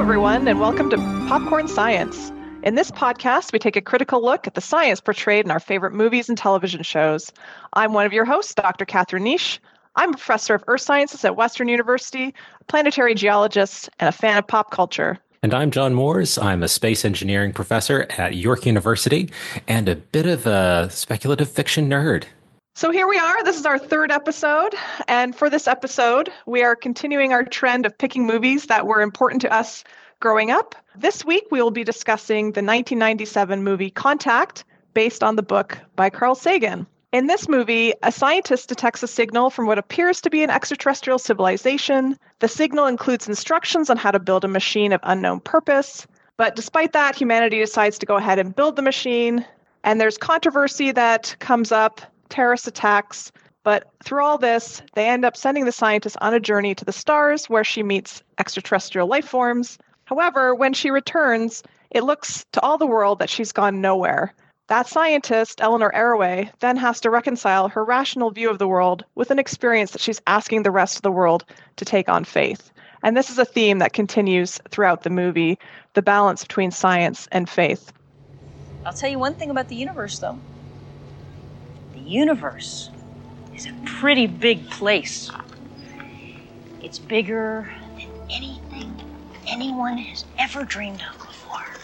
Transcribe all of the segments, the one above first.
everyone, and welcome to Popcorn Science. In this podcast, we take a critical look at the science portrayed in our favorite movies and television shows. I'm one of your hosts, Dr. Catherine Niche. I'm a professor of earth sciences at Western University, a planetary geologist, and a fan of pop culture. And I'm John Moores. I'm a space engineering professor at York University and a bit of a speculative fiction nerd. So here we are. This is our third episode. And for this episode, we are continuing our trend of picking movies that were important to us growing up. This week, we will be discussing the 1997 movie Contact, based on the book by Carl Sagan. In this movie, a scientist detects a signal from what appears to be an extraterrestrial civilization. The signal includes instructions on how to build a machine of unknown purpose. But despite that, humanity decides to go ahead and build the machine. And there's controversy that comes up, terrorist attacks. But through all this, they end up sending the scientist on a journey to the stars where she meets extraterrestrial life forms. However, when she returns, it looks to all the world that she's gone nowhere. That scientist, Eleanor Arroway, then has to reconcile her rational view of the world with an experience that she's asking the rest of the world to take on faith. And this is a theme that continues throughout the movie, the balance between science and faith. I'll tell you one thing about the universe, though. The universe is a pretty big place. It's bigger than anything anyone has ever dreamed of before.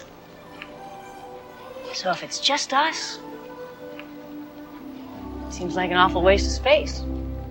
So if it's just us, it seems like an awful waste of space.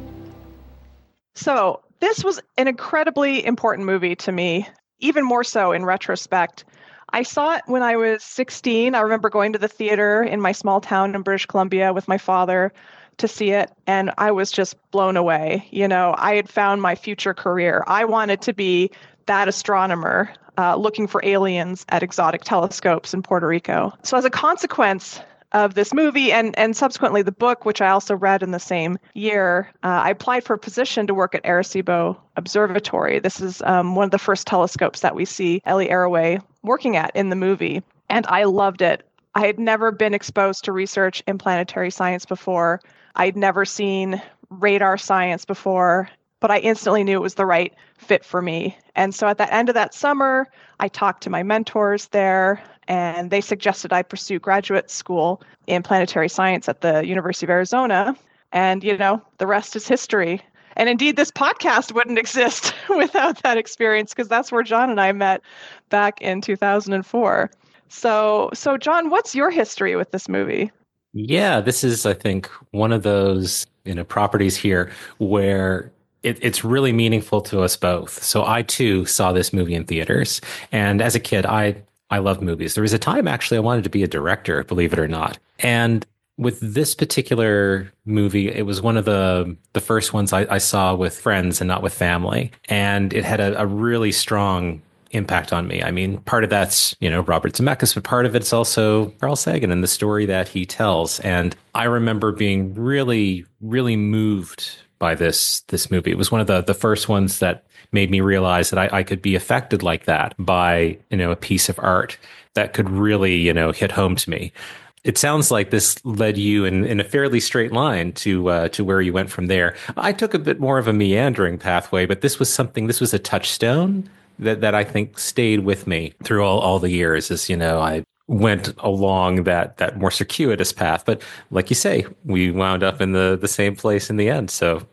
So this was an incredibly important movie to me, even more so in retrospect. I saw it when I was 16. I remember going to the theater in my small town in British Columbia with my father to see it, and I was just blown away. You know, I had found my future career. I wanted to be that astronomer looking for aliens at exotic telescopes in Puerto Rico. So as a consequence of this movie and subsequently the book, which I also read in the same year, I applied for a position to work at Arecibo Observatory. This is one of the first telescopes that we see Ellie Arroway working at in the movie. And I loved it. I had never been exposed to research in planetary science before. I'd never seen radar science before, but I instantly knew it was the right fit for me. And so at the end of that summer, I talked to my mentors there, and they suggested I pursue graduate school in planetary science at the University of Arizona. And, you know, the rest is history. And indeed, this podcast wouldn't exist without that experience, because that's where John and I met back in 2004. So John, what's your history with this movie? Yeah, this is, I think, one of those, properties here where it's really meaningful to us both. So I, too, saw this movie in theaters. And as a kid, I loved movies. There was a time, actually, I wanted to be a director, believe it or not. And with this particular movie, it was one of the first ones I saw with friends and not with family. And it had a really strong impact on me. I mean, part of that's, Robert Zemeckis, but part of it's also Carl Sagan and the story that he tells. And I remember being really, really moved by this movie. It was one of the first ones that made me realize that I could be affected like that by, a piece of art that could really, hit home to me. It sounds like this led you in a fairly straight line to where you went from there. I took a bit more of a meandering pathway, but this was a touchstone that I think stayed with me through all the years as, I went along that more circuitous path. But like you say, we wound up in the same place in the end. So,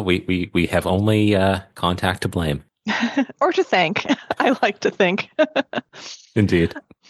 we have only Contact to blame. Or to thank, I like to think. Indeed.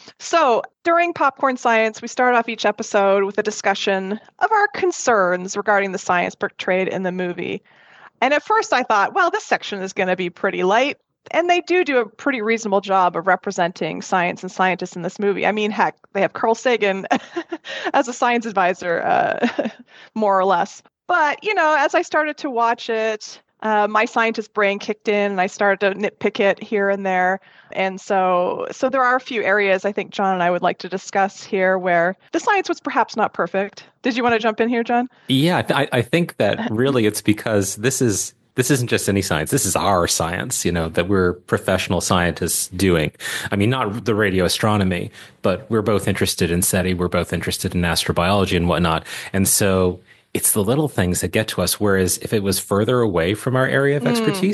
So during Popcorn Science, we start off each episode with a discussion of our concerns regarding the science portrayed in the movie. And at first I thought, well, this section is going to be pretty light. And they do a pretty reasonable job of representing science and scientists in this movie. I mean, heck, they have Carl Sagan as a science advisor, more or less. But, as I started to watch it, my scientist brain kicked in and I started to nitpick it here and there. And so there are a few areas I think John and I would like to discuss here where the science was perhaps not perfect. Did you want to jump in here, John? Yeah, I think that really it's because this isn't just any science. This is our science, that we're professional scientists doing. I mean, not the radio astronomy, but we're both interested in SETI. We're both interested in astrobiology and whatnot. And so it's the little things that get to us. Whereas if it was further away from our area of expertise,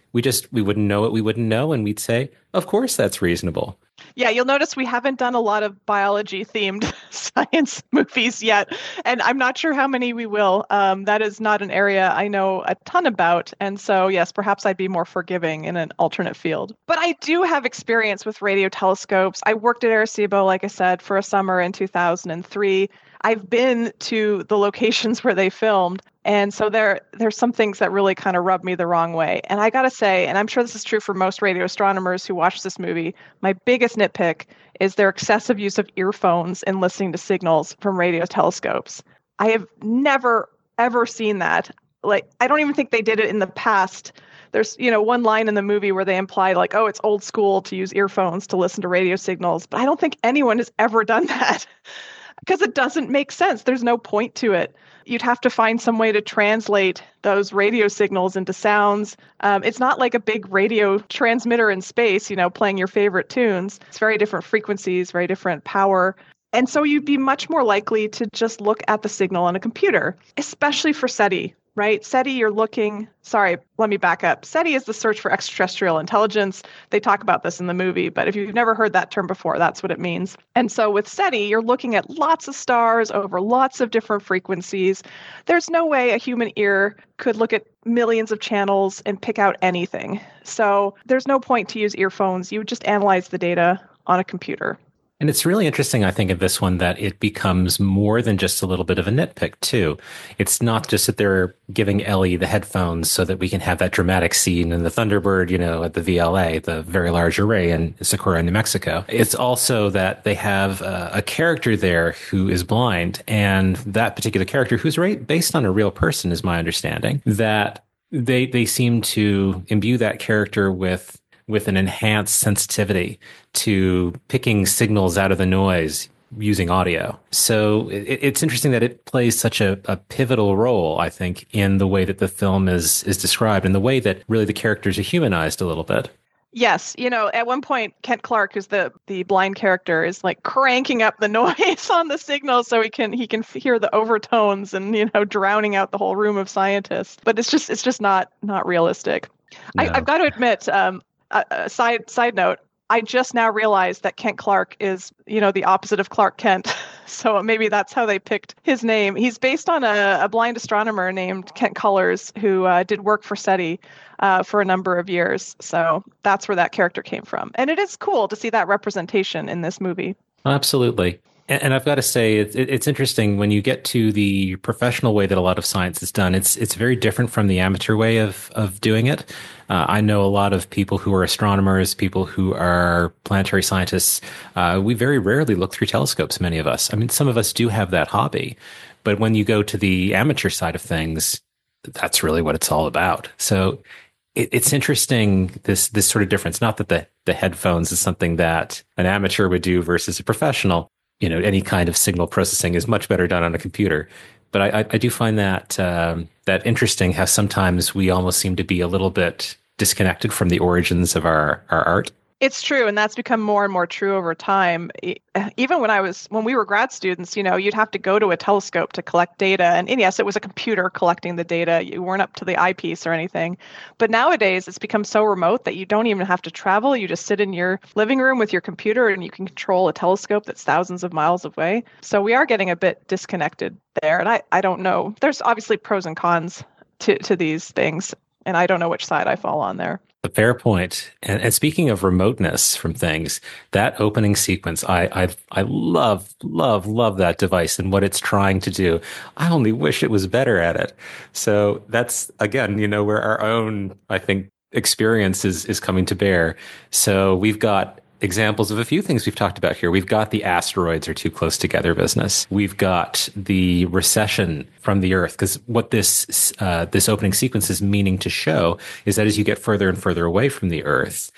We wouldn't know what we wouldn't know, and we'd say, of course that's reasonable. Yeah, you'll notice we haven't done a lot of biology themed science movies yet, and I'm not sure how many we will. That is not an area I know a ton about. And so, yes, perhaps I'd be more forgiving in an alternate field. But I do have experience with radio telescopes. I worked at Arecibo, like I said, for a summer in 2003. I've been to the locations where they filmed. And so there's some things that really kind of rub me the wrong way. And I got to say, and I'm sure this is true for most radio astronomers who watch this movie, my biggest nitpick is their excessive use of earphones in listening to signals from radio telescopes. I have never, ever seen that. Like, I don't even think they did it in the past. There's, one line in the movie where they imply like, oh, it's old school to use earphones to listen to radio signals. But I don't think anyone has ever done that because it doesn't make sense. There's no point to it. You'd have to find some way to translate those radio signals into sounds. It's not like a big radio transmitter in space, playing your favorite tunes. It's very different frequencies, very different power. And so you'd be much more likely to just look at the signal on a computer, especially for SETI, right? SETI, let me back up. SETI is the search for extraterrestrial intelligence. They talk about this in the movie, but if you've never heard that term before, that's what it means. And so with SETI, you're looking at lots of stars over lots of different frequencies. There's no way a human ear could look at millions of channels and pick out anything. So there's no point to use earphones. You would just analyze the data on a computer. And it's really interesting, I think, in this one that it becomes more than just a little bit of a nitpick, too. It's not just that they're giving Ellie the headphones so that we can have that dramatic scene in the Thunderbird, at the VLA, the Very Large Array in Socorro, New Mexico. It's also that they have a character there who is blind, and that particular character, who's based on a real person, is my understanding, that they seem to imbue that character with an enhanced sensitivity to picking signals out of the noise using audio. So it's interesting that it plays such a pivotal role, I think, in the way that the film is described and the way that really the characters are humanized a little bit. Yes. At one point, Kent Clark, who's the blind character, is like cranking up the noise on the signal so he can hear the overtones and, drowning out the whole room of scientists. But it's just not realistic. No. I've got to admit, side note, I just now realized that Kent Clark is, the opposite of Clark Kent. So maybe that's how they picked his name. He's based on a blind astronomer named Kent Cullors, who did work for SETI for a number of years. So that's where that character came from. And it is cool to see that representation in this movie. Absolutely. And I've got to say, it's interesting when you get to the professional way that a lot of science is done. It's very different from the amateur way of doing it. I know a lot of people who are astronomers, people who are planetary scientists. We very rarely look through telescopes, many of us. I mean, some of us do have that hobby. But when you go to the amateur side of things, that's really what it's all about. So it's interesting, this sort of difference. Not that the headphones is something that an amateur would do versus a professional. Any kind of signal processing is much better done on a computer. But I do find that interesting how sometimes we almost seem to be a little bit disconnected from the origins of our art. It's true, and that's become more and more true over time. Even when we were grad students, you'd have to go to a telescope to collect data. And yes, it was a computer collecting the data. You weren't up to the eyepiece or anything. But nowadays, it's become so remote that you don't even have to travel. You just sit in your living room with your computer and you can control a telescope that's thousands of miles away. So we are getting a bit disconnected there. And I don't know. There's obviously pros and cons to these things. And I don't know which side I fall on there. A fair point. And speaking of remoteness from things, that opening sequence, I love that device and what it's trying to do. I only wish it was better at it. So that's, again, where our own, I think, experience is coming to bear. So we've got examples of a few things we've talked about here. We've got the asteroids are too close together business. We've got the recession from the Earth, because what this opening sequence is meaning to show is that as you get further and further away from the Earth,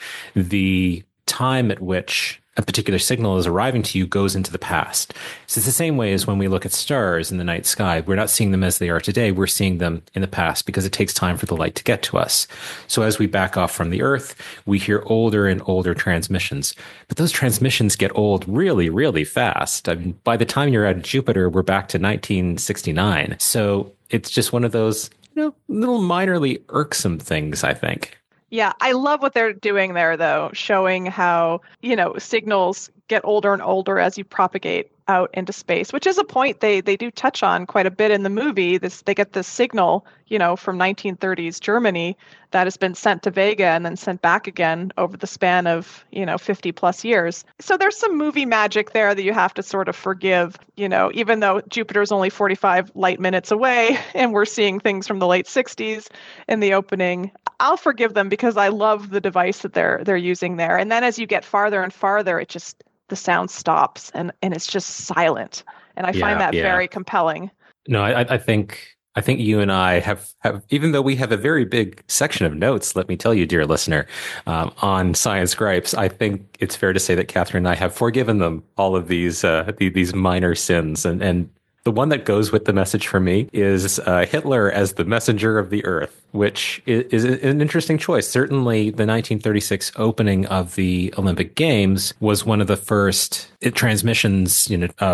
the time at which a particular signal is arriving to you goes into the past. So it's the same way as when we look at stars in the night sky. We're not seeing them as they are today. We're seeing them in the past because it takes time for the light to get to us. So as we back off from the Earth, we hear older and older transmissions. But those transmissions get old really, really fast. I mean, by the time you're at Jupiter, we're back to 1969. So it's just one of those, little minorly irksome things, I think. Yeah, I love what they're doing there, though, showing how, signals get older and older as you propagate out into space, which is a point they do touch on quite a bit in the movie. They get this signal, from 1930s Germany that has been sent to Vega and then sent back again over the span of, 50 plus years. So there's some movie magic there that you have to sort of forgive, even though Jupiter's only 45 light minutes away and we're seeing things from the late 60s in the opening. I'll forgive them because I love the device that they're using there. And then as you get farther and farther, the sound stops and it's just silent. And I find that very compelling. No, I think you and I have, even though we have a very big section of notes, let me tell you, dear listener, on Science Gripes, I think it's fair to say that Catherine and I have forgiven them all of these minor sins. And the one that goes with the message for me is Hitler as the messenger of the earth, which is an interesting choice. Certainly, the 1936 opening of the Olympic Games was one of the first transmissions,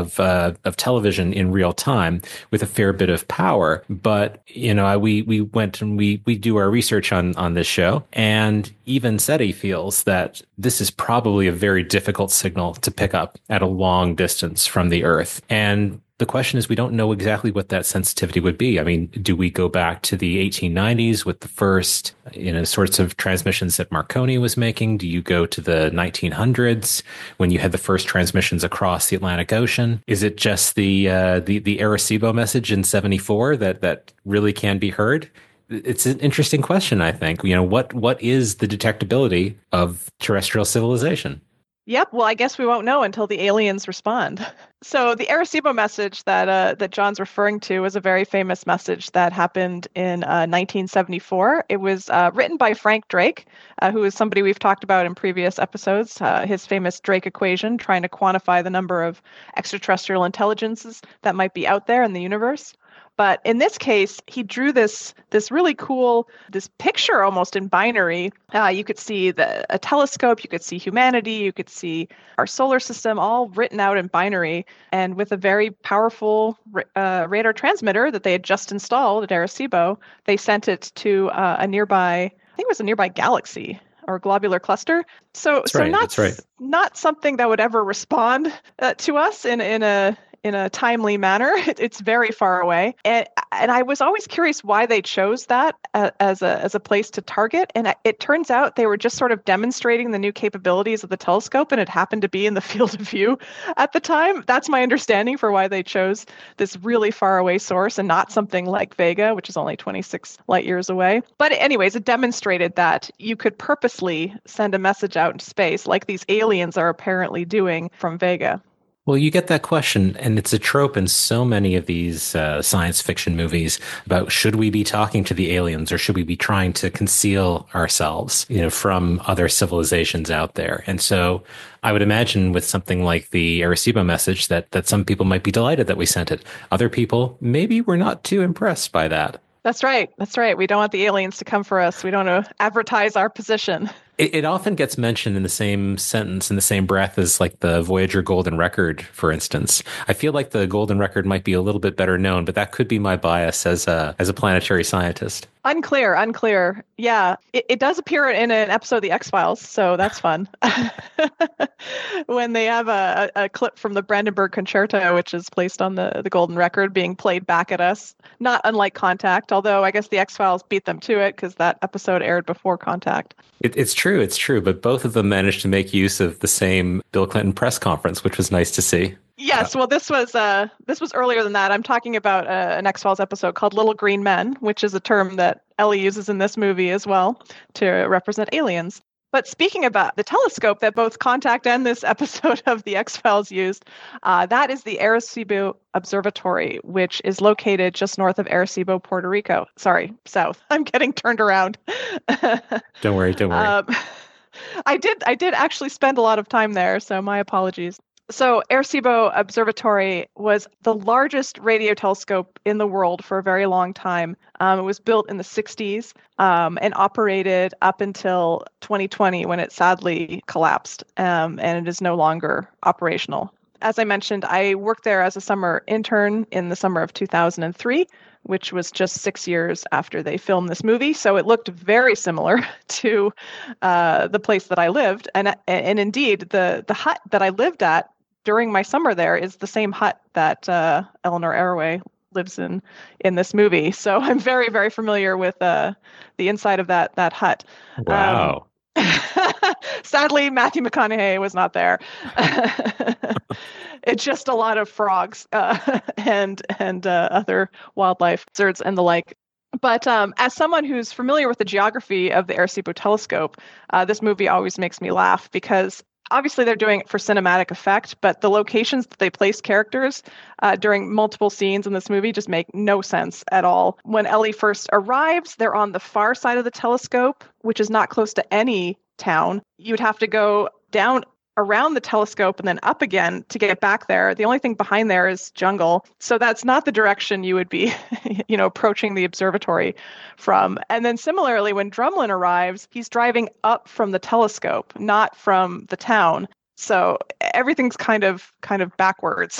of television in real time with a fair bit of power. But we went and we do our research on this show, and even SETI feels that this is probably a very difficult signal to pick up at a long distance from the Earth. And the question is, we don't know exactly what that sensitivity would be. I mean, do we go back to the 1890s with the first, sorts of transmissions that Marconi was making? Do you go to the 1900s when you had the first transmissions across the Atlantic Ocean? Is it just the Arecibo message in 74 that really can be heard? It's an interesting question, I think. What is the detectability of terrestrial civilization? Yep. Well, I guess we won't know until the aliens respond. So the Arecibo message that John's referring to is a very famous message that happened in 1974. It was written by Frank Drake, who is somebody we've talked about in previous episodes. His famous Drake equation, trying to quantify the number of extraterrestrial intelligences that might be out there in the universe. But in this case, he drew this really cool, this picture almost in binary. You could see a telescope, you could see humanity, you could see our solar system, all written out in binary. And with a very powerful radar transmitter that they had just installed at Arecibo, they sent it to a nearby, I think it was a nearby galaxy or globular cluster. That's not something that would ever respond to us in a timely manner. It's very far away. And I was always curious why they chose that as a place to target. And it turns out they were just sort of demonstrating the new capabilities of the telescope, and it happened to be in the field of view at the time. That's my understanding for why they chose this really far away source and not something like Vega, which is only 26 light years away. But anyways, it demonstrated that you could purposely send a message out into space like these aliens are apparently doing from Vega. Well, you get that question, and it's a trope in so many of these science fiction movies about should we be talking to the aliens or should we be trying to conceal ourselves, from other civilizations out there. And so I would imagine with something like the Arecibo message that some people might be delighted that we sent it. Other people maybe were not too impressed by that. That's right. We don't want the aliens to come for us. We don't want to advertise our position. It often gets mentioned in the same sentence, in the same breath as like the Voyager Golden Record, for instance. I feel like the Golden Record might be a little bit better known, but that could be my bias as a planetary scientist. Unclear. Yeah, it does appear in an episode of The X-Files, so that's fun. When they have a clip from the Brandenburg Concerto, which is placed on the Golden Record, being played back at us, not unlike Contact, although I guess The X-Files beat them to it because that episode aired before Contact. It's true, but both of them managed to make use of the same Bill Clinton press conference, which was nice to see. Yes, well, this was earlier than that. I'm talking about an X-Files episode called Little Green Men, which is a term that Ellie uses in this movie as well to represent aliens. But speaking about the telescope that both Contact and this episode of the X-Files used, that is the Arecibo Observatory, which is located just north of Arecibo, Puerto Rico. Sorry, south. I'm getting turned around. Don't worry. I did actually spend a lot of time there, so my apologies. So Arecibo Observatory was the largest radio telescope in the world for a very long time. It was built in the 60s and operated up until 2020 when it sadly collapsed, and it is no longer operational. As I mentioned, I worked there as a summer intern in the summer of 2003 which was just 6 years after they filmed this movie. So it looked very similar to the place that I lived. And indeed, the hut that I lived at during my summer there is the same hut that Eleanor Arroway lives in this movie. So I'm very, very familiar with the inside of that hut. Wow. Sadly, Matthew McConaughey was not there. It's just a lot of frogs and other wildlife, lizards and the like. But as someone who's familiar with the geography of the Arecibo telescope, this movie always makes me laugh because obviously they're doing it for cinematic effect, but the locations that they place characters during multiple scenes in this movie just make no sense at all. When Ellie first arrives, they're on the far side of the telescope, which is not close to any town. You'd have to go down around the telescope and then up again to get back there. The only thing behind there is jungle. So that's not the direction you would be, approaching the observatory from. And then similarly, when Drumlin arrives, he's driving up from the telescope, not from the town. So everything's kind of backwards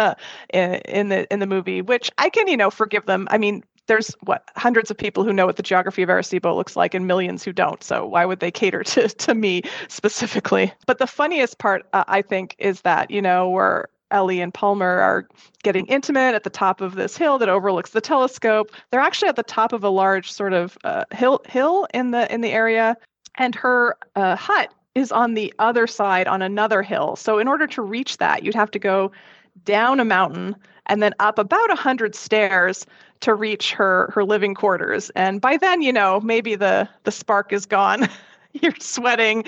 in the movie, which I can, forgive them. I mean, there's hundreds of people who know what the geography of Arecibo looks like and millions who don't. So why would they cater to me specifically? But the funniest part, I think, is that, where Ellie and Palmer are getting intimate at the top of this hill that overlooks the telescope. They're actually at the top of a large sort of hill in the area. And her hut is on the other side on another hill. So in order to reach that, you'd have to go down a mountain and then up about 100 stairs to reach her living quarters. And by then, maybe the spark is gone. You're sweating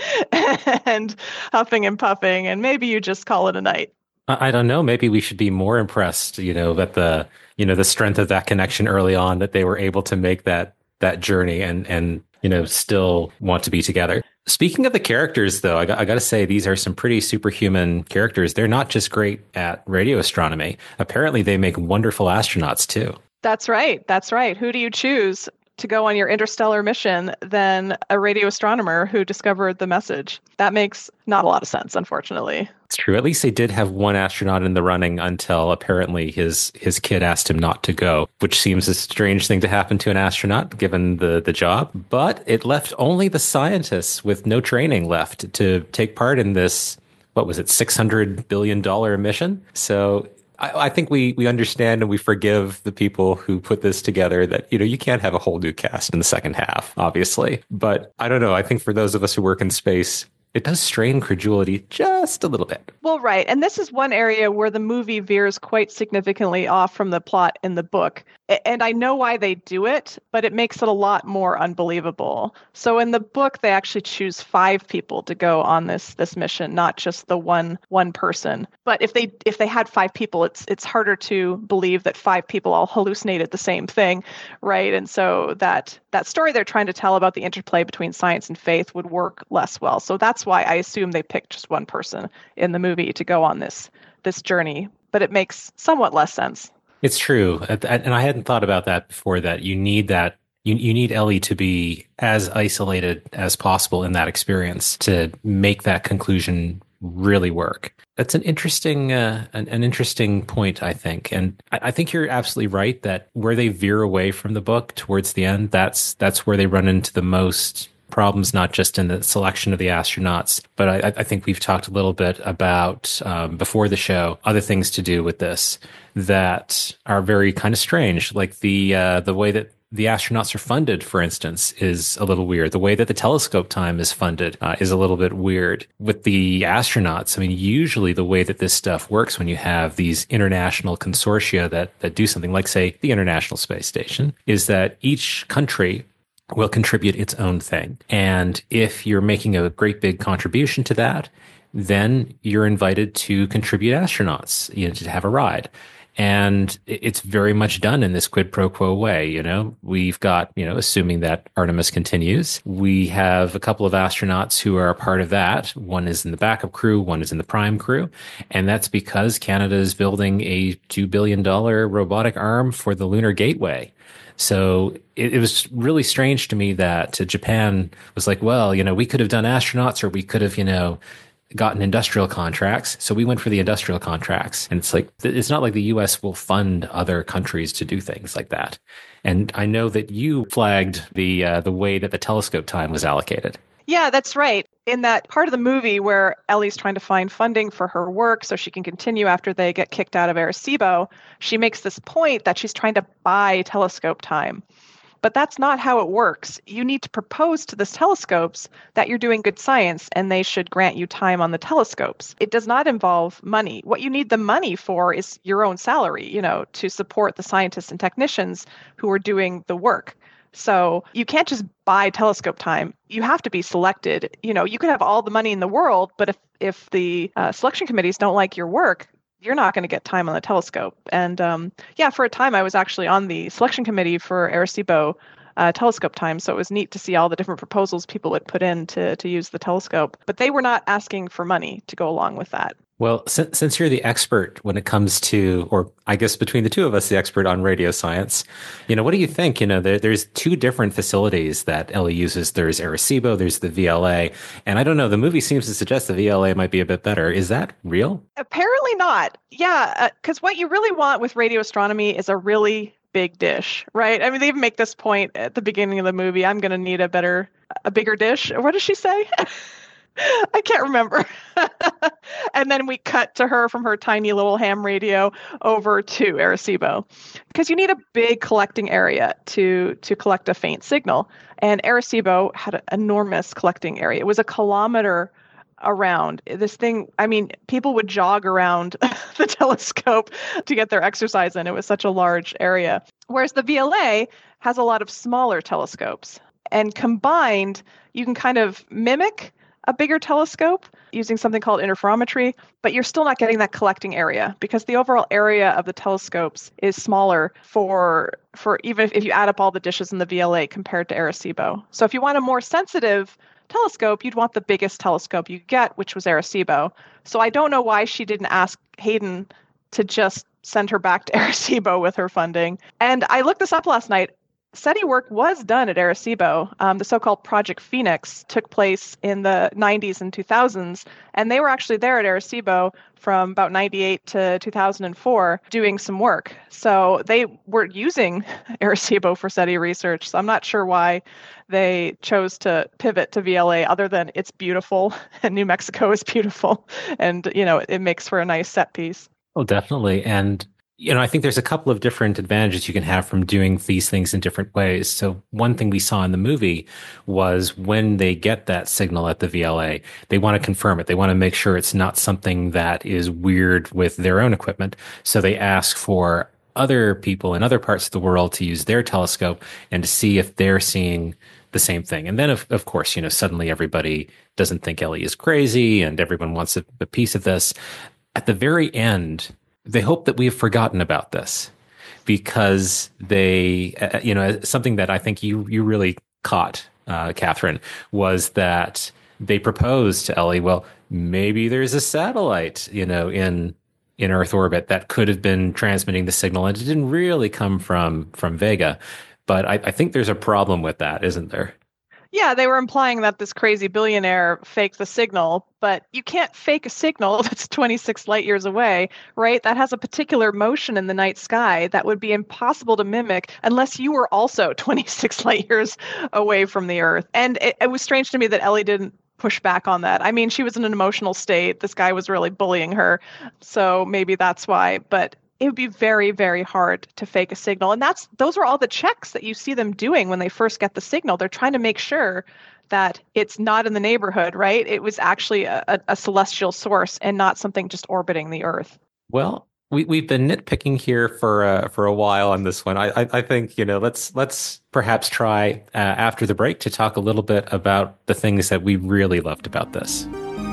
and huffing and puffing, and maybe you just call it a night. I don't know. Maybe we should be more impressed, at the strength of that connection early on, that they were able to make that journey and still want to be together. Speaking of the characters, though, I got to say, these are some pretty superhuman characters. They're not just great at radio astronomy. Apparently, they make wonderful astronauts, too. That's right. Who do you choose to go on your interstellar mission than a radio astronomer who discovered the message? That makes not a lot of sense, unfortunately. It's true. At least they did have one astronaut in the running until apparently his kid asked him not to go, which seems a strange thing to happen to an astronaut given the job. But it left only the scientists with no training left to take part in this, what was it, $600 billion mission? So I think we understand and we forgive the people who put this together that, you can't have a whole new cast in the second half, obviously. But I don't know. I think for those of us who work in space, it does strain credulity just a little bit. Well, right. And this is one area where the movie veers quite significantly off from the plot in the book. And I know why they do it, but it makes it a lot more unbelievable. So in the book, they actually choose 5 people to go on this mission, not just the one person. But if they had 5 people, it's harder to believe that 5 people all hallucinated the same thing, right? And so that story they're trying to tell about the interplay between science and faith would work less well. So that's why I assume they picked just one person in the movie to go on this journey. But it makes somewhat less sense. It's true. And I hadn't thought about that before, that you need that. You need Ellie to be as isolated as possible in that experience to make that conclusion really work. That's an interesting point, I think. And I think you're absolutely right that where they veer away from the book towards the end, that's where they run into the most problems, not just in the selection of the astronauts, but I think we've talked a little bit about before the show, other things to do with this that are very kind of strange, like the way that the astronauts are funded, for instance, is a little weird. The way that the telescope time is funded is a little bit weird. With the astronauts, I mean, usually the way that this stuff works when you have these international consortia that do something like, say, the International Space Station, is that each country will contribute its own thing. And if you're making a great big contribution to that, then you're invited to contribute astronauts, to have a ride. And it's very much done in this quid pro quo way. We've got, assuming that Artemis continues, we have a couple of astronauts who are a part of that. One is in the backup crew, one is in the prime crew. And that's because Canada is building a $2 billion robotic arm for the Lunar Gateway. So it was really strange to me that Japan was like, well, we could have done astronauts, or we could have, gotten industrial contracts. So we went for the industrial contracts. And it's like, it's not like the US will fund other countries to do things like that. And I know that you flagged the way that the telescope time was allocated. Yeah, that's right. In that part of the movie where Ellie's trying to find funding for her work so she can continue after they get kicked out of Arecibo, she makes this point that she's trying to buy telescope time. But that's not how it works. You need to propose to the telescopes that you're doing good science and they should grant you time on the telescopes. It does not involve money. What you need the money for is your own salary, to support the scientists and technicians who are doing the work. So you can't just buy telescope time. You have to be selected. You can have all the money in the world, but if the selection committees don't like your work, you're not going to get time on the telescope. And for a time, I was actually on the selection committee for Arecibo telescope time. So it was neat to see all the different proposals people would put in to use the telescope. But they were not asking for money to go along with that. Well, since you're the expert when it comes to, or I guess between the two of us, the expert on radio science, what do you think? There's two different facilities that Ellie uses. There's Arecibo, there's the VLA. And I don't know, the movie seems to suggest the VLA might be a bit better. Is that real? Apparently not. Yeah, because what you really want with radio astronomy is a really big dish, right? I mean, they even make this point at the beginning of the movie. I'm going to need a bigger dish. What does she say? I can't remember. And then we cut to her from her tiny little ham radio over to Arecibo, because you need a big collecting area to collect a faint signal. And Arecibo had an enormous collecting area. It was a kilometer around. This thing, I mean, people would jog around the telescope to get their exercise in. It was such a large area. Whereas the VLA has a lot of smaller telescopes. And combined, you can kind of mimic a bigger telescope using something called interferometry, but you're still not getting that collecting area because the overall area of the telescopes is smaller for even if you add up all the dishes in the VLA compared to Arecibo. So if you want a more sensitive telescope, you'd want the biggest telescope you get, which was Arecibo. So I don't know why she didn't ask Hayden to just send her back to Arecibo with her funding. And I looked this up last night. SETI work was done at Arecibo. The so-called Project Phoenix took place in the 90s and 2000s, and they were actually there at Arecibo from about 98 to 2004 doing some work. So they were using Arecibo for SETI research. So I'm not sure why they chose to pivot to VLA other than it's beautiful and New Mexico is beautiful and, it makes for a nice set piece. Oh, definitely. And I think there's a couple of different advantages you can have from doing these things in different ways. So one thing we saw in the movie was when they get that signal at the VLA, they want to confirm it. They want to make sure it's not something that is weird with their own equipment. So they ask for other people in other parts of the world to use their telescope and to see if they're seeing the same thing. And then, of course, suddenly everybody doesn't think Ellie is crazy and everyone wants a piece of this. At the very end, they hope that we have forgotten about this because they, something that I think you really caught, Catherine, was that they proposed to Ellie, well, maybe there's a satellite, in Earth orbit that could have been transmitting the signal, and it didn't really come from Vega. But I think there's a problem with that, isn't there? Yeah, they were implying that this crazy billionaire faked the signal, but you can't fake a signal that's 26 light years away, right? That has a particular motion in the night sky that would be impossible to mimic unless you were also 26 light years away from the Earth. And it was strange to me that Ellie didn't push back on that. I mean, she was in an emotional state. This guy was really bullying her. So maybe that's why. But it would be very, very hard to fake a signal. And those are all the checks that you see them doing when they first get the signal. They're trying to make sure that it's not in the neighborhood, right? It was actually a celestial source and not something just orbiting the Earth. Well, we've been nitpicking here for a while on this one. I think, let's perhaps try after the break to talk a little bit about the things that we really loved about this.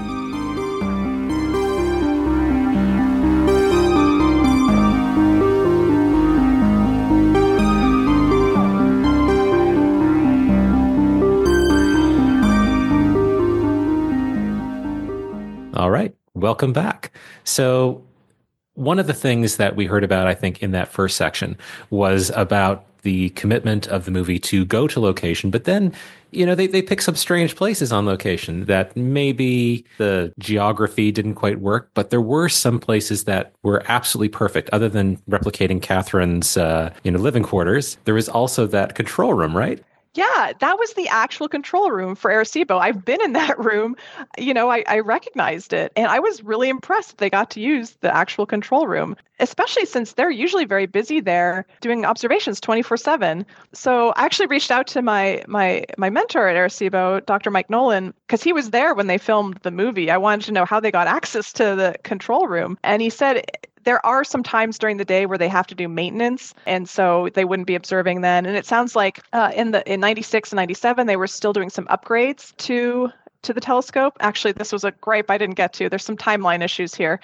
All right. Welcome back. So one of the things that we heard about, I think, in that first section was about the commitment of the movie to go to location, but then, they pick some strange places on location that maybe the geography didn't quite work, but there were some places that were absolutely perfect. Other than replicating Catherine's, living quarters, there was also that control room, right? Yeah, that was the actual control room for Arecibo. I've been in that room. I recognized it, and I was really impressed that they got to use the actual control room, especially since they're usually very busy there doing observations 24/7. So I actually reached out to my mentor at Arecibo, Dr. Mike Nolan, because he was there when they filmed the movie. I wanted to know how they got access to the control room, and he said there are some times during the day where they have to do maintenance, and so they wouldn't be observing then. And it sounds like in 96 and 97, they were still doing some upgrades to the telescope. Actually, this was a gripe I didn't get to. There's some timeline issues here.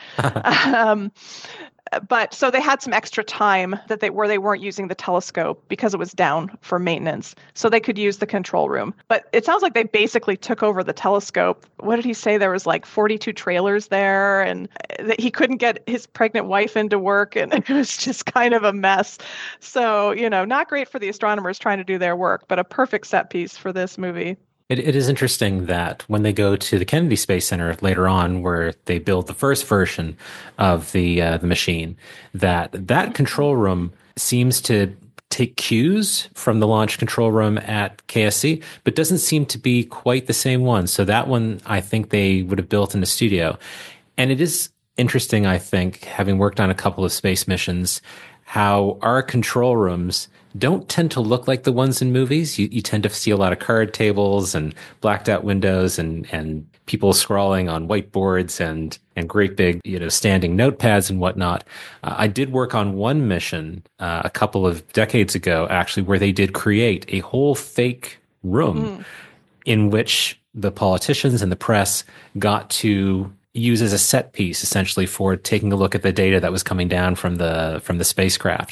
But so they had some extra time where they weren't using the telescope because it was down for maintenance. So they could use the control room. But it sounds like they basically took over the telescope. What did he say? There was like 42 trailers there, and that he couldn't get his pregnant wife into work, and it was just kind of a mess. So, not great for the astronomers trying to do their work, but a perfect set piece for this movie. It is interesting that when they go to the Kennedy Space Center later on, where they build the first version of the machine, that control room seems to take cues from the launch control room at KSC, but doesn't seem to be quite the same one. So that one, I think they would have built in a studio. And it is interesting, I think, having worked on a couple of space missions, how our control rooms don't tend to look like the ones in movies. You tend to see a lot of card tables and blacked out windows and people scrawling on whiteboards and great big, standing notepads and whatnot. I did work on one mission a couple of decades ago, actually, where they did create a whole fake room in which the politicians and the press got to use as a set piece, essentially, for taking a look at the data that was coming down from the spacecraft.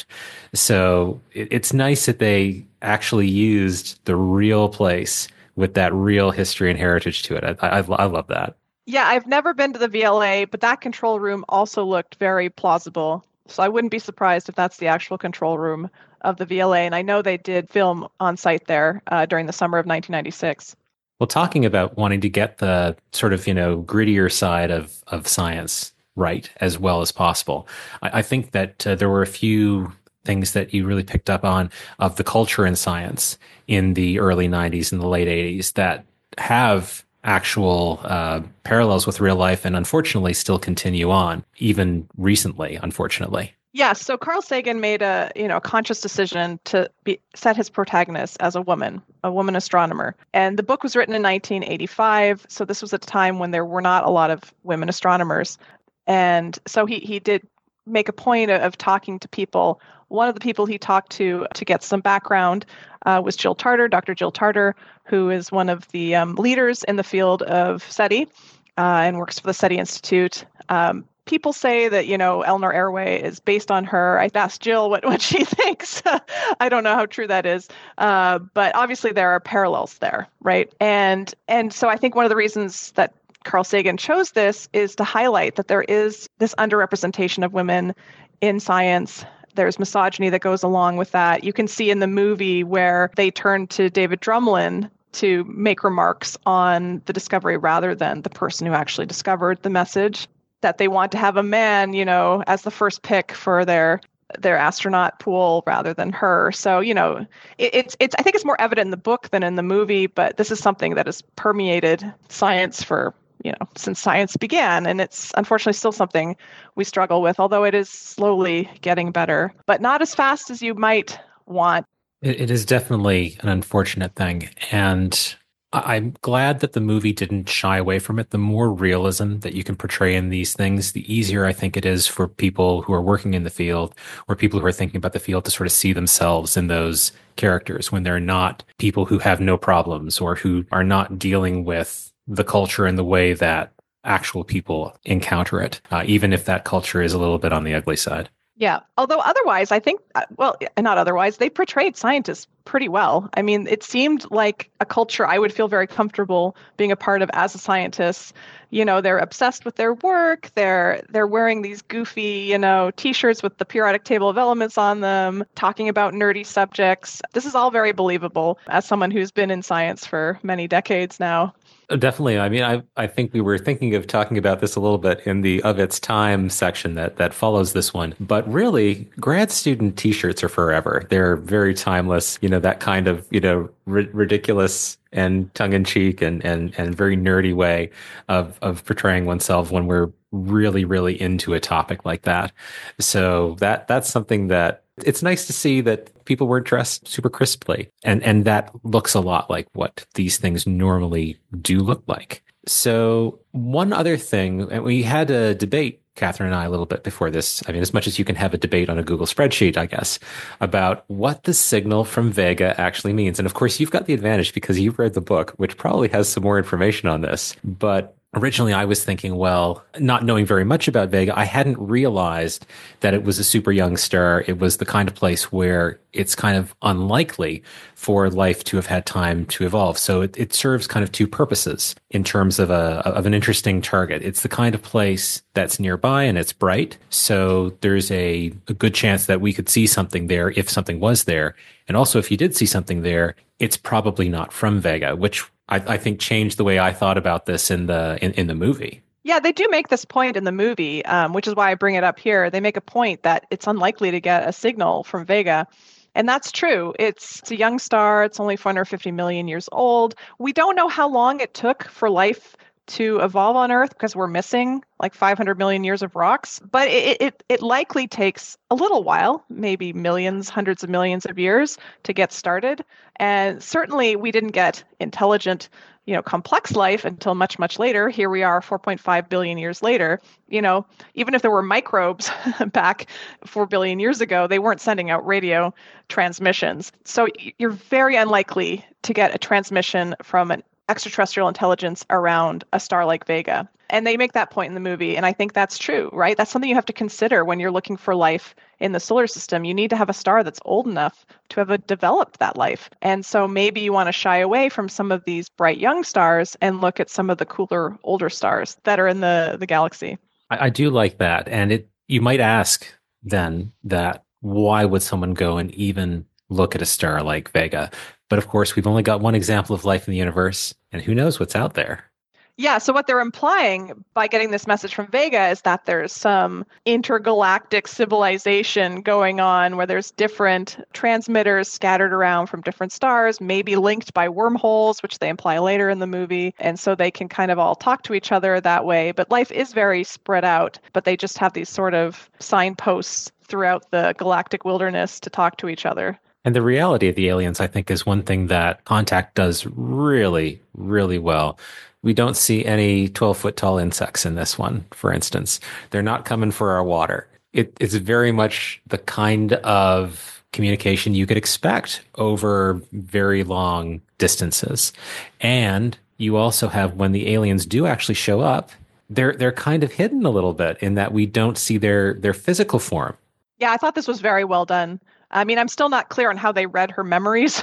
So it's nice that they actually used the real place with that real history and heritage to it. I love that. Yeah, I've never been to the VLA, but that control room also looked very plausible. So I wouldn't be surprised if that's the actual control room of the VLA. And I know they did film on site there during the summer of 1996. Well, talking about wanting to get the sort of, grittier side of science right as well as possible, I think that there were a few things that you really picked up on of the culture in science in the early 90s and the late 80s that have actual parallels with real life and unfortunately still continue on, even recently, unfortunately. Yeah, so Carl Sagan made a conscious decision to set his protagonist as a woman astronomer. And the book was written in 1985, so this was a time when there were not a lot of women astronomers. And so he did make a point of talking to people. One of the people he talked to get some background was Jill Tarter, Dr. Jill Tarter, who is one of the leaders in the field of SETI and works for the SETI Institute. People say that, Eleanor Airway is based on her. I asked Jill what she thinks. I don't know how true that is. But obviously there are parallels there, right? And so I think one of the reasons that Carl Sagan chose this is to highlight that there is this underrepresentation of women in science. There's misogyny that goes along with that. You can see in the movie where they turn to David Drumlin to make remarks on the discovery rather than the person who actually discovered the message, that they want to have a man, as the first pick for their astronaut pool rather than her. So, it's I think it's more evident in the book than in the movie, but this is something that has permeated science for, since science began. And it's unfortunately still something we struggle with, although it is slowly getting better, but not as fast as you might want. It is definitely an unfortunate thing. And I'm glad that the movie didn't shy away from it. The more realism that you can portray in these things, the easier I think it is for people who are working in the field or people who are thinking about the field to sort of see themselves in those characters when they're not people who have no problems or who are not dealing with the culture in the way that actual people encounter it, even if that culture is a little bit on the ugly side. Yeah. Although otherwise, I think, not otherwise, they portrayed scientists pretty well. I mean, it seemed like a culture I would feel very comfortable being a part of as a scientist. They're obsessed with their work. They're wearing these goofy, t-shirts with the periodic table of elements on them, talking about nerdy subjects. This is all very believable as someone who's been in science for many decades now. Definitely. I mean, I think we were thinking of talking about this a little bit in the Of Its Time section that follows this one. But really, grad student t-shirts are forever. They're very timeless, that kind of, ridiculous and tongue-in-cheek and very nerdy way of portraying oneself when we're really, really into a topic like that. So that's something that it's nice to see that people weren't dressed super crisply. And that looks a lot like what these things normally do look like. So one other thing, and we had a debate, Catherine and I, a little bit before this. I mean, as much as you can have a debate on a Google spreadsheet, I guess, about what the signal from Vega actually means. And of course, you've got the advantage because you've read the book, which probably has some more information on this. But originally, I was thinking, well, not knowing very much about Vega, I hadn't realized that it was a super young star. It was the kind of place where it's kind of unlikely for life to have had time to evolve. So it serves kind of two purposes in terms of an interesting target. It's the kind of place that's nearby and it's bright. So there's a good chance that we could see something there if something was there. And also, if you did see something there, it's probably not from Vega, which I think changed the way I thought about this in the movie. Yeah, they do make this point in the movie, which is why I bring it up here. They make a point that it's unlikely to get a signal from Vega. And that's true. It's a young star. It's only 450 million years old. We don't know how long it took for life to evolve on Earth because we're missing like 500 million years of rocks. But it likely takes a little while, maybe millions, hundreds of millions of years to get started. And certainly we didn't get intelligent, complex life until much, much later. Here we are 4.5 billion years later. Even if there were microbes back 4 billion years ago, they weren't sending out radio transmissions. So you're very unlikely to get a transmission from an extraterrestrial intelligence around a star like Vega. And they make that point in the movie. And I think that's true, right? That's something you have to consider when you're looking for life in the solar system. You need to have a star that's old enough to have developed that life. And so maybe you want to shy away from some of these bright young stars and look at some of the cooler older stars that are in the galaxy. I do like that. And you might ask then that why would someone go and even look at a star like Vega? But of course, we've only got one example of life in the universe, and who knows what's out there. Yeah, so what they're implying by getting this message from Vega is that there's some intergalactic civilization going on where there's different transmitters scattered around from different stars, maybe linked by wormholes, which they imply later in the movie. And so they can kind of all talk to each other that way. But life is very spread out, but they just have these sort of signposts throughout the galactic wilderness to talk to each other. And the reality of the aliens, I think, is one thing that Contact does really, really well. We don't see any 12-foot tall insects in this one, for instance. They're not coming for our water. It's very much the kind of communication you could expect over very long distances. And you also have, when the aliens do actually show up, they're kind of hidden a little bit in that we don't see their physical form. Yeah, I thought this was very well done. I mean, I'm still not clear on how they read her memories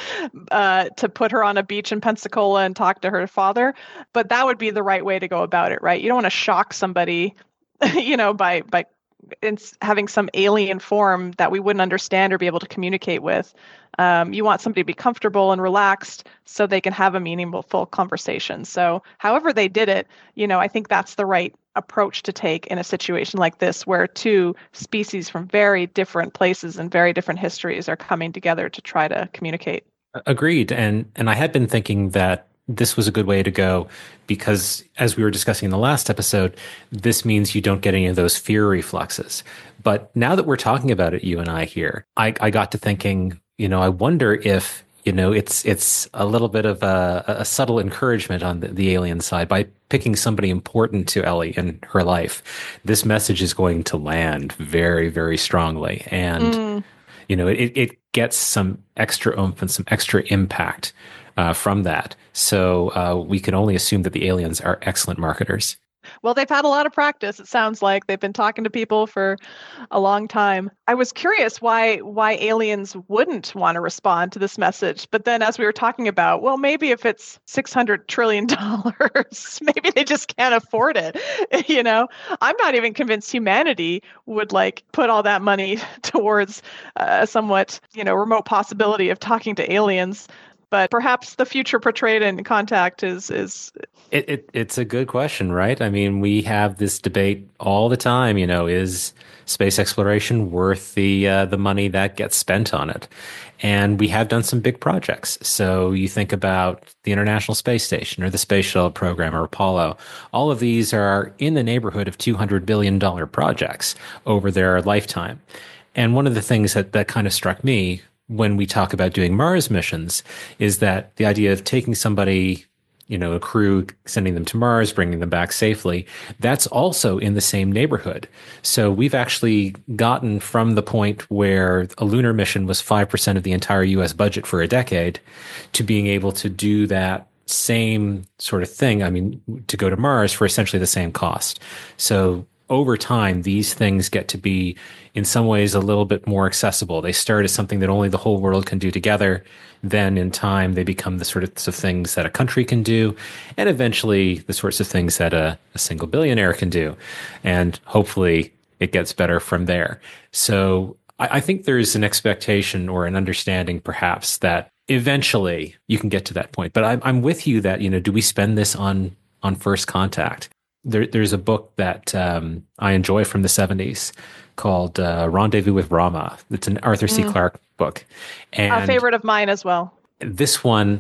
to put her on a beach in Pensacola and talk to her father, but that would be the right way to go about it, right? You don't want to shock somebody, by having some alien form that we wouldn't understand or be able to communicate with. You want somebody to be comfortable and relaxed so they can have a meaningful conversation. So however they did it, I think that's the right approach to take in a situation like this, where two species from very different places and very different histories are coming together to try to communicate. Agreed. And I had been thinking that this was a good way to go because, as we were discussing in the last episode, this means you don't get any of those fear reflexes. But now that we're talking about it, you and I here, I got to thinking, I wonder if, it's a little bit of a subtle encouragement on the alien side. By picking somebody important to Ellie in her life, this message is going to land very, very strongly. And, it gets some extra oomph and some extra impact from that. So we can only assume that the aliens are excellent marketers. Well, they've had a lot of practice. It sounds like they've been talking to people for a long time. I was curious why aliens wouldn't want to respond to this message. But then as we were talking about, well, maybe if it's $600 trillion, maybe they just can't afford it. I'm not even convinced humanity would put all that money towards a somewhat, remote possibility of talking to aliens. But perhaps the future portrayed in Contact is It's a good question, right? I mean, we have this debate all the time, is space exploration worth the money that gets spent on it? And we have done some big projects. So you think about the International Space Station or the Space Shuttle program or Apollo. All of these are in the neighborhood of $200 billion projects over their lifetime. And one of the things that kind of struck me when we talk about doing Mars missions is that the idea of taking somebody, a crew, sending them to Mars, bringing them back safely, that's also in the same neighborhood. So we've actually gotten from the point where a lunar mission was 5% of the entire US budget for a decade to being able to do that same sort of thing. I mean, to go to Mars for essentially the same cost. So over time, these things get to be, in some ways, a little bit more accessible. They start as something that only the whole world can do together. Then in time, they become the sorts of things that a country can do, and eventually the sorts of things that a single billionaire can do. And hopefully it gets better from there. So I think there's an expectation or an understanding, perhaps, that eventually you can get to that point. But I'm with you that, do we spend this on first contact? There's a book that I enjoy from the 70s called Rendezvous with Rama. It's an Arthur C. Clarke book. And a favorite of mine as well. This one,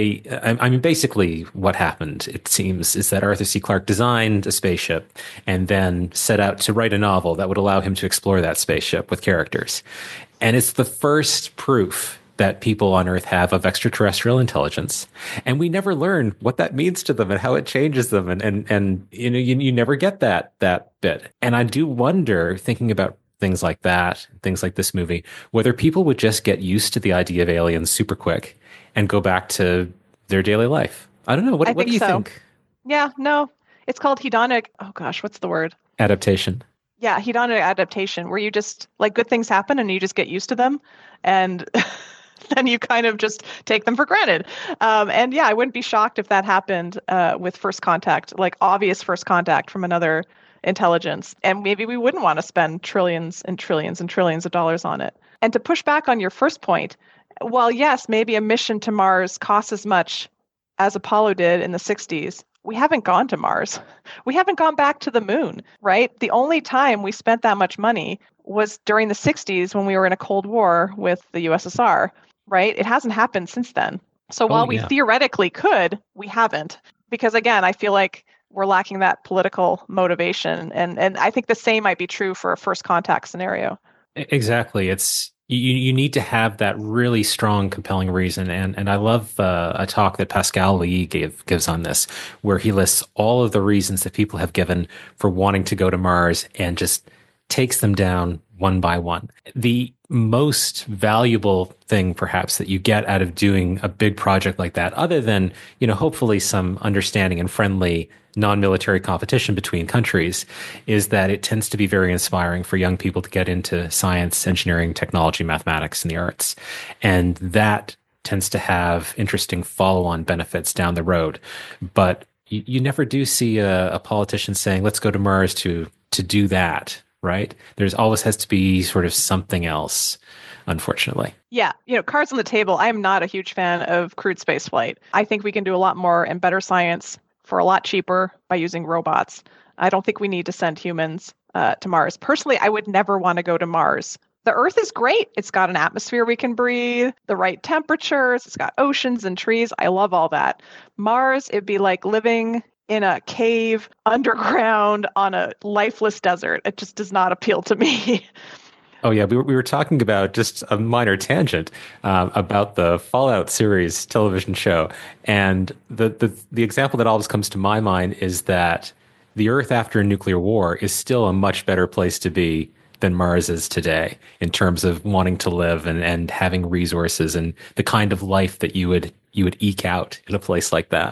basically what happened, it seems, is that Arthur C. Clarke designed a spaceship and then set out to write a novel that would allow him to explore that spaceship with characters. And it's the first proof that people on Earth have of extraterrestrial intelligence, and we never learn what that means to them and how it changes them, and you never get that bit. And I do wonder, thinking about things like that, things like this movie, whether people would just get used to the idea of aliens super quick and go back to their daily life. I don't know. What do you think? Yeah, no, it's called hedonic. Oh gosh, what's the word? Adaptation. Yeah, hedonic adaptation, where you just good things happen and you just get used to them, and then you kind of just take them for granted. And yeah, I wouldn't be shocked if that happened with first contact, obvious first contact from another intelligence. And maybe we wouldn't want to spend trillions and trillions and trillions of dollars on it. And to push back on your first point, while yes, maybe a mission to Mars costs as much as Apollo did in the 60s, we haven't gone to Mars. We haven't gone back to the moon, right? The only time we spent that much money was during the 60s when we were in a Cold War with the USSR. Right? It hasn't happened since then. So while we theoretically could, we haven't. Because again, I feel like we're lacking that political motivation. And I think the same might be true for a first contact scenario. Exactly. It's you need to have that really strong, compelling reason. And I love a talk that Pascal Lee gives on this, where he lists all of the reasons that people have given for wanting to go to Mars and just takes them down one by one. The most valuable thing, perhaps, that you get out of doing a big project like that, other than, hopefully some understanding and friendly non-military competition between countries, is that it tends to be very inspiring for young people to get into science, engineering, technology, mathematics, and the arts. And that tends to have interesting follow-on benefits down the road. But you never do see a politician saying, let's go to Mars to do that. Right? There's always has to be sort of something else, unfortunately. Yeah. Cards on the table. I'm not a huge fan of crewed spaceflight. I think we can do a lot more and better science for a lot cheaper by using robots. I don't think we need to send humans to Mars. Personally, I would never want to go to Mars. The Earth is great. It's got an atmosphere we can breathe, the right temperatures. It's got oceans and trees. I love all that. Mars, it'd be like living in a cave underground on a lifeless desert. It just does not appeal to me. Oh yeah, we were talking about, just a minor tangent, about the Fallout series television show, and the example that always comes to my mind is that the Earth after a nuclear war is still a much better place to be than Mars is today, in terms of wanting to live and having resources and the kind of life that you would eke out in a place like that.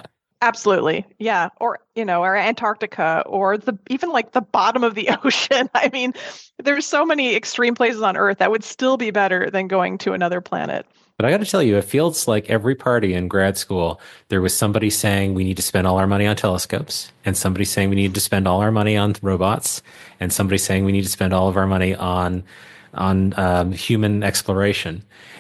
Absolutely. Yeah. Or, or Antarctica or even like the bottom of the ocean. I mean, there's so many extreme places on Earth that would still be better than going to another planet. But I got to tell you, it feels like every party in grad school, there was somebody saying we need to spend all our money on telescopes, and somebody saying we need to spend all our money on robots, and somebody saying we need to spend all of our money on human exploration.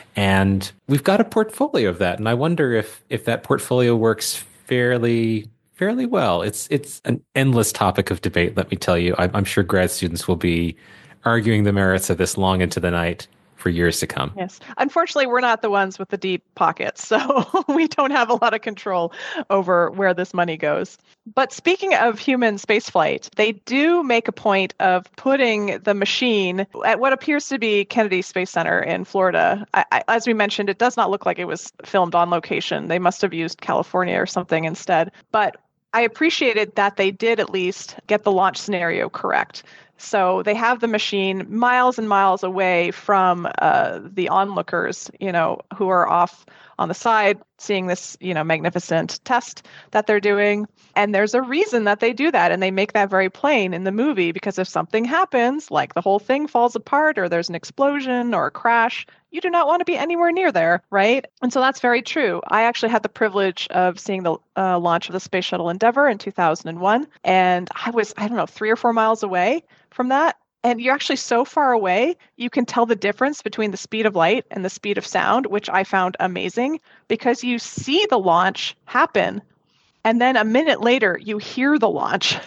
And we've got a portfolio of that, and I wonder if that portfolio works fairly well. It's an endless topic of debate. Let me tell you, I'm sure grad students will be arguing the merits of this long into the night for years to come. Yes. Unfortunately, we're not the ones with the deep pockets, so we don't have a lot of control over where this money goes. But speaking of human spaceflight, they do make a point of putting the machine at what appears to be Kennedy Space Center in Florida. As we mentioned, it does not look like it was filmed on location. They must have used California or something instead. But I appreciated that they did at least get the launch scenario correct. So they have the machine miles and miles away from the onlookers, who are off on the side seeing this, magnificent test that they're doing. And there's a reason that they do that. And they make that very plain in the movie, because if something happens, like the whole thing falls apart or there's an explosion or a crash, you do not want to be anywhere near there, right? And so that's very true. I actually had the privilege of seeing the launch of the Space Shuttle Endeavour in 2001. And I was, 3 or 4 miles away from that. And you're actually so far away, you can tell the difference between the speed of light and the speed of sound, which I found amazing, because you see the launch happen. And then a minute later, you hear the launch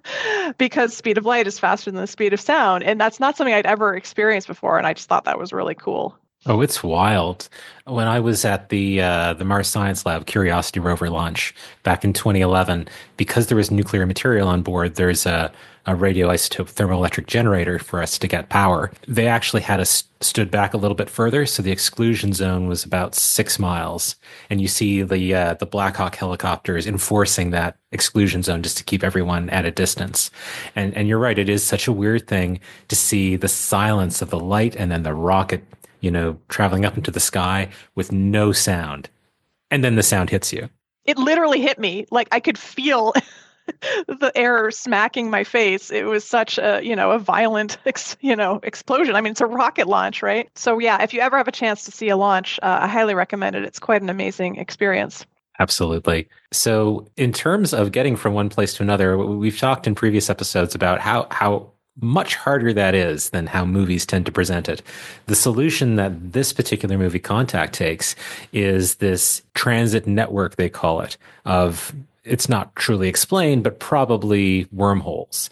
because speed of light is faster than the speed of sound. And that's not something I'd ever experienced before. And I just thought that was really cool. Oh, it's wild. When I was at the Mars Science Lab Curiosity rover launch back in 2011, because there was nuclear material on board, there's a radioisotope thermoelectric generator for us to get power. They actually had us stood back a little bit further, so the exclusion zone was about 6 miles, and you see the Black Hawk helicopters enforcing that exclusion zone just to keep everyone at a distance. And you're right, it is such a weird thing to see the silence of the light and then the rocket, traveling up into the sky with no sound, and then the sound hits you. It literally hit me. Like I could feel the air smacking my face. It was such a violent, explosion. I mean, it's a rocket launch, right? So yeah, if you ever have a chance to see a launch, I highly recommend it. It's quite an amazing experience. Absolutely. So in terms of getting from one place to another, we've talked in previous episodes about how much harder that is than how movies tend to present it. The solution that this particular movie, Contact, takes is this transit network, they call it, of, it's not truly explained, but probably wormholes.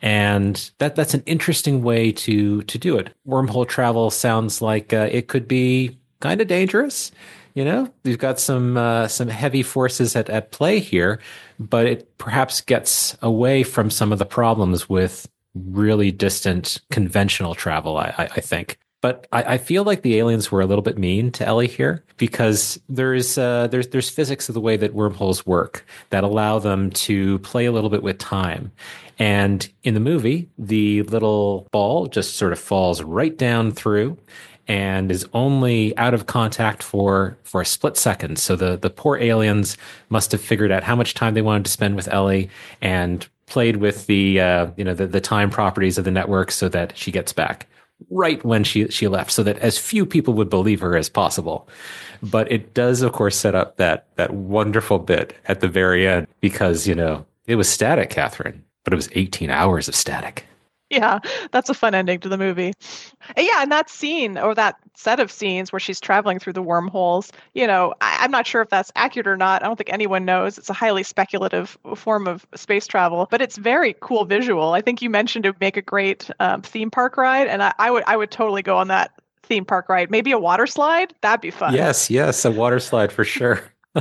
And that's an interesting way to do it. Wormhole travel sounds like it could be kind of dangerous. We've got some heavy forces at play here, but it perhaps gets away from some of the problems with really distant conventional travel, I think. But I feel like the aliens were a little bit mean to Ellie here, because there's physics of the way that wormholes work that allow them to play a little bit with time. And in the movie, the little ball just sort of falls right down through and is only out of contact for a split second. So the poor aliens must have figured out how much time they wanted to spend with Ellie and played with the time properties of the network so that she gets back right when she left, so that as few people would believe her as possible. But it does, of course, set up that wonderful bit at the very end, because, it was static, Catherine, but it was 18 hours of static. Yeah, that's a fun ending to the movie. Yeah, and that scene, or that set of scenes where she's traveling through the wormholes, I'm not sure if that's accurate or not. I don't think anyone knows. It's a highly speculative form of space travel, but it's very cool visual. I think you mentioned it would make a great theme park ride, and I would totally go on that theme park ride. Maybe a water slide? That'd be fun. Yes, a water slide for sure.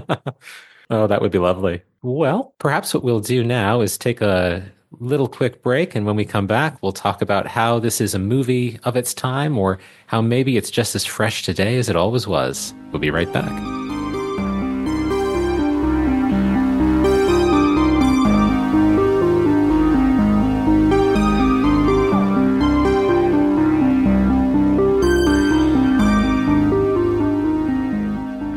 Oh, that would be lovely. Well, perhaps what we'll do now is take a little quick break, and when we come back, we'll talk about how this is a movie of its time, or how maybe it's just as fresh today as it always was. We'll be right back. All right,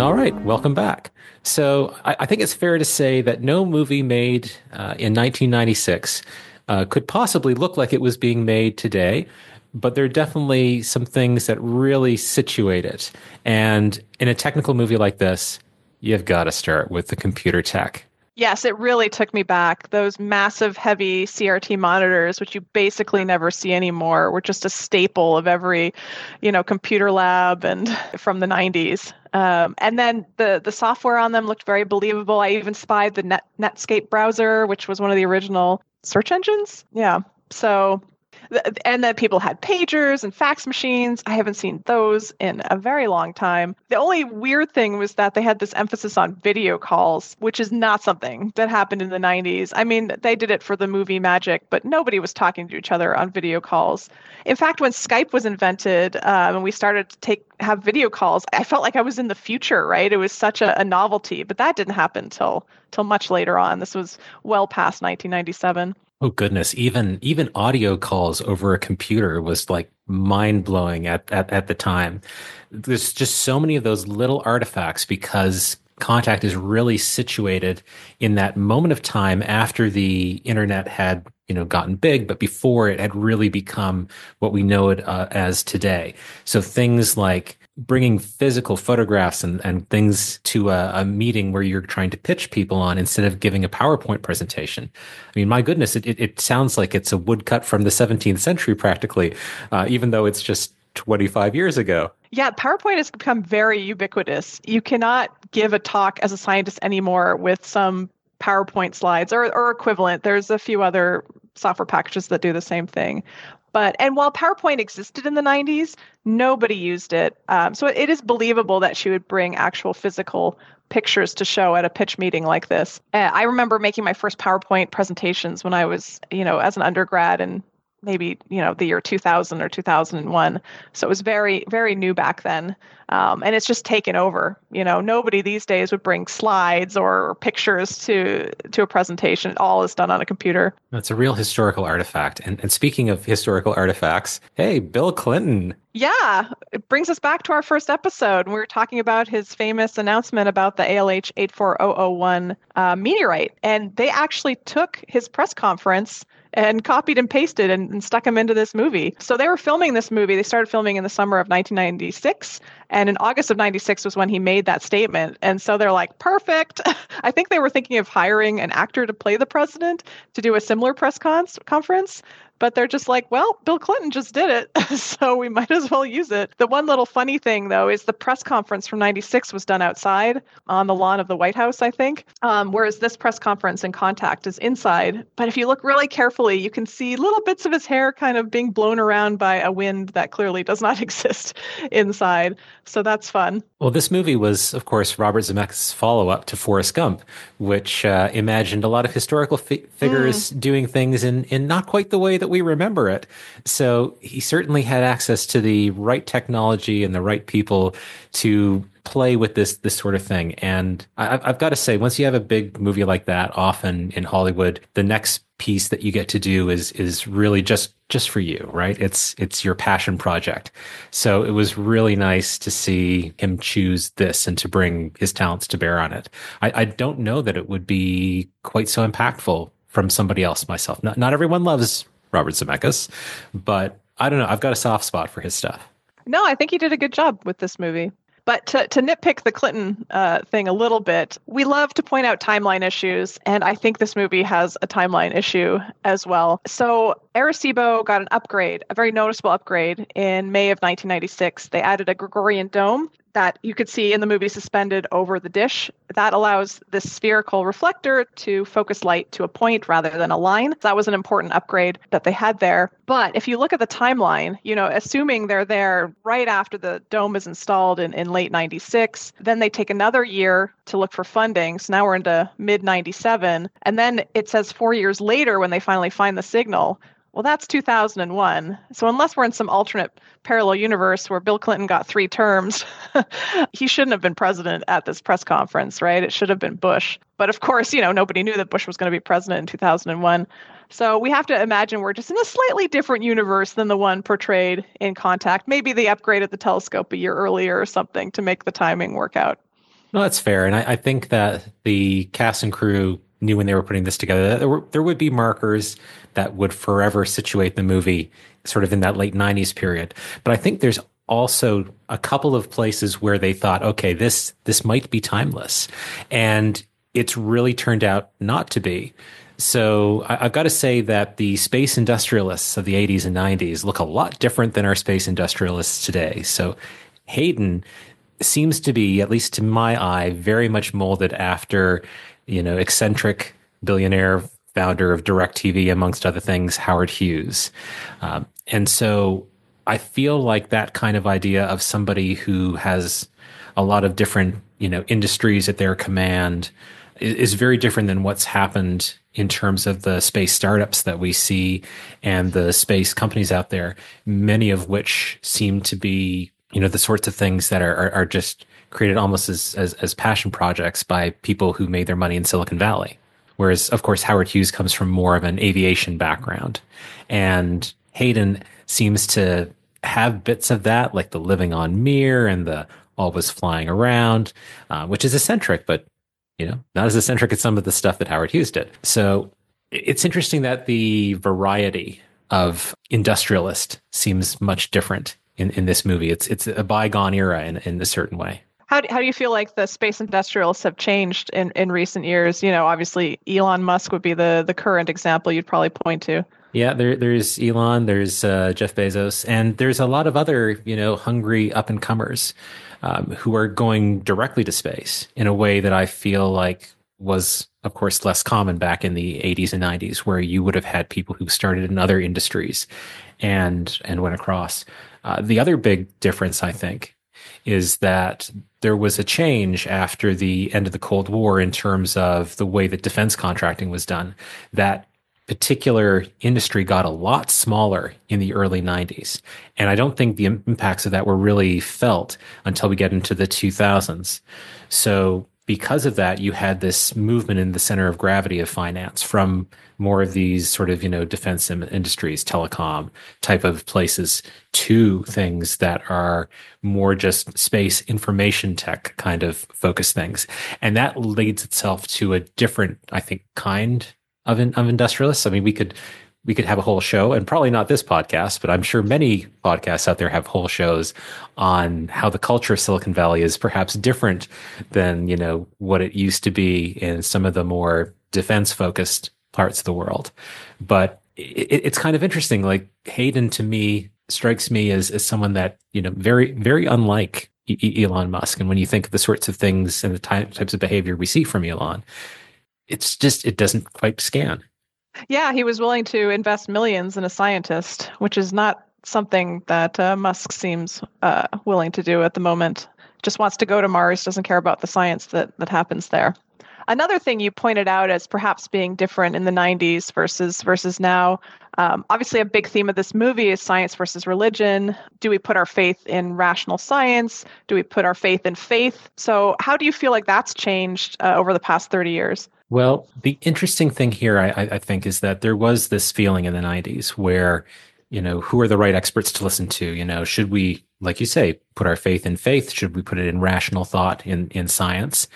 Welcome back. So I think it's fair to say that no movie made in 1996 could possibly look like it was being made today, but there are definitely some things that really situate it. And in a technical movie like this, you've got to start with the computer tech. Yes, it really took me back. Those massive, heavy CRT monitors, which you basically never see anymore, were just a staple of every, computer lab and from the 90s. And then the software on them looked very believable. I even spied the Netscape browser, which was one of the original search engines. Yeah. So, and then people had pagers and fax machines. I haven't seen those in a very long time. The only weird thing was that they had this emphasis on video calls, which is not something that happened in the 90s. I mean, they did it for the movie magic, but nobody was talking to each other on video calls. In fact, when Skype was invented and we started to have video calls, I felt like I was in the future, right? It was such a novelty, but that didn't happen till much later on. This was well past 1997. Oh goodness, even audio calls over a computer was like mind blowing at the time. There's just so many of those little artifacts because contact is really situated in that moment of time after the internet had, gotten big, but before it had really become what we know it as today. So things like bringing physical photographs and things to a meeting where you're trying to pitch people on instead of giving a PowerPoint presentation. I mean, my goodness, it sounds like it's a woodcut from the 17th century practically, even though it's just 25 years ago. Yeah, PowerPoint has become very ubiquitous. You cannot give a talk as a scientist anymore with some PowerPoint slides or equivalent. There's a few other software packages that do the same thing. And while PowerPoint existed in the 90s, nobody used it. So it is believable that she would bring actual physical pictures to show at a pitch meeting like this. I remember making my first PowerPoint presentations when I was, as an undergrad and maybe, the year 2000 or 2001. So it was very, very new back then. And it's just taken over. Nobody these days would bring slides or pictures to a presentation. It all is done on a computer. It's a real historical artifact. And speaking of historical artifacts, hey, Bill Clinton. Yeah, it brings us back to our first episode. We were talking about his famous announcement about the ALH 84001 meteorite. And they actually took his press conference and copied and pasted and stuck him into this movie. So they were filming this movie. They started filming in the summer of 1996. And in August of 96 was when he made that statement. And so they're like, perfect. I think they were thinking of hiring an actor to play the president to do a similar press conference. But they're just like, well, Bill Clinton just did it, so we might as well use it. The one little funny thing, though, is the press conference from 96 was done outside on the lawn of the White House, I think, whereas this press conference in Contact is inside. But if you look really carefully, you can see little bits of his hair kind of being blown around by a wind that clearly does not exist inside. So that's fun. Well, this movie was, of course, Robert Zemeckis' follow-up to Forrest Gump, which imagined a lot of historical figures doing things in not quite the way that we remember it. So he certainly had access to the right technology and the right people to play with this sort of thing. And I've got to say, once you have a big movie like that, often in Hollywood, the next piece that you get to do is really just for you, right? It's your passion project. So it was really nice to see him choose this and to bring his talents to bear on it. I don't know that it would be quite so impactful from somebody else myself. Not everyone loves Robert Zemeckis, but I don't know. I've got a soft spot for his stuff. No, I think he did a good job with this movie. But to nitpick the Clinton thing a little bit, we love to point out timeline issues, and I think this movie has a timeline issue as well. So Arecibo got an upgrade, a very noticeable upgrade, in May of 1996. They added a Gregorian dome that you could see in the movie suspended over the dish. That allows this spherical reflector to focus light to a point rather than a line. That was an important upgrade that they had there. But if you look at the timeline, assuming they're there right after the dome is installed in late 96, then they take another year to look for funding. So now we're into mid 97. And then it says 4 years later when they finally find the signal. Well, that's 2001. So unless we're in some alternate parallel universe where Bill Clinton got 3 terms, he shouldn't have been president at this press conference, right? It should have been Bush. But of course, nobody knew that Bush was going to be president in 2001. So we have to imagine we're just in a slightly different universe than the one portrayed in Contact. Maybe they upgraded the telescope a year earlier or something to make the timing work out. No, that's fair. And I think that the cast and crew knew when they were putting this together that there would be markers that would forever situate the movie sort of in that late 90s period. But I think there's also a couple of places where they thought, okay, this might be timeless. And it's really turned out not to be. So I've got to say that the space industrialists of the 80s and 90s look a lot different than our space industrialists today. So Hayden seems to be, at least to my eye, very much molded after, eccentric billionaire founder of DirecTV, amongst other things, Howard Hughes. And so I feel like that kind of idea of somebody who has a lot of different, industries at their command is very different than what's happened in terms of the space startups that we see and the space companies out there, many of which seem to be, the sorts of things that are just created almost as passion projects by people who made their money in Silicon Valley. Whereas, of course, Howard Hughes comes from more of an aviation background. And Hayden seems to have bits of that, like the living on Mir and the always flying around, which is eccentric, but not as eccentric as some of the stuff that Howard Hughes did. So it's interesting that the variety of industrialist seems much different in this movie. It's a bygone era in a certain way. How do you feel like the space industrialists have changed in recent years? Obviously Elon Musk would be the current example you'd probably point to. Yeah, there's Elon, there's Jeff Bezos, and there's a lot of other, hungry up and comers who are going directly to space in a way that I feel like was, of course, less common back in the 80s and 90s, where you would have had people who started in other industries and went across. The other big difference, I think, is that there was a change after the end of the Cold War in terms of the way that defense contracting was done. That particular industry got a lot smaller in the early 90s. And I don't think the impacts of that were really felt until we get into the 2000s. So because of that, you had this movement in the center of gravity of finance from more of these sort of, defense industries, telecom type of places, to things that are more just space information tech kind of focused things. And that leads itself to a different, I think, kind of industrialists. I mean, we could have a whole show, and probably not this podcast, but I'm sure many podcasts out there have whole shows on how the culture of Silicon Valley is perhaps different than, what it used to be in some of the more defense focused parts of the world. But it's kind of interesting. Like Hayden, to me, strikes me as someone that, very, very unlike Elon Musk. And when you think of the sorts of things and the types of behavior we see from Elon, it's just, it doesn't quite scan. Yeah, he was willing to invest millions in a scientist, which is not something that Musk seems willing to do at the moment. Just wants to go to Mars, doesn't care about the science that happens there. Another thing you pointed out as perhaps being different in the 90s versus now, obviously a big theme of this movie is science versus religion. Do we put our faith in rational science? Do we put our faith in faith? So how do you feel like that's changed over the past 30 years? Well, the interesting thing here, I think, is that there was this feeling in the 90s where, who are the right experts to listen to? Should we, like you say, put our faith in faith? Should we put it in rational thought in science?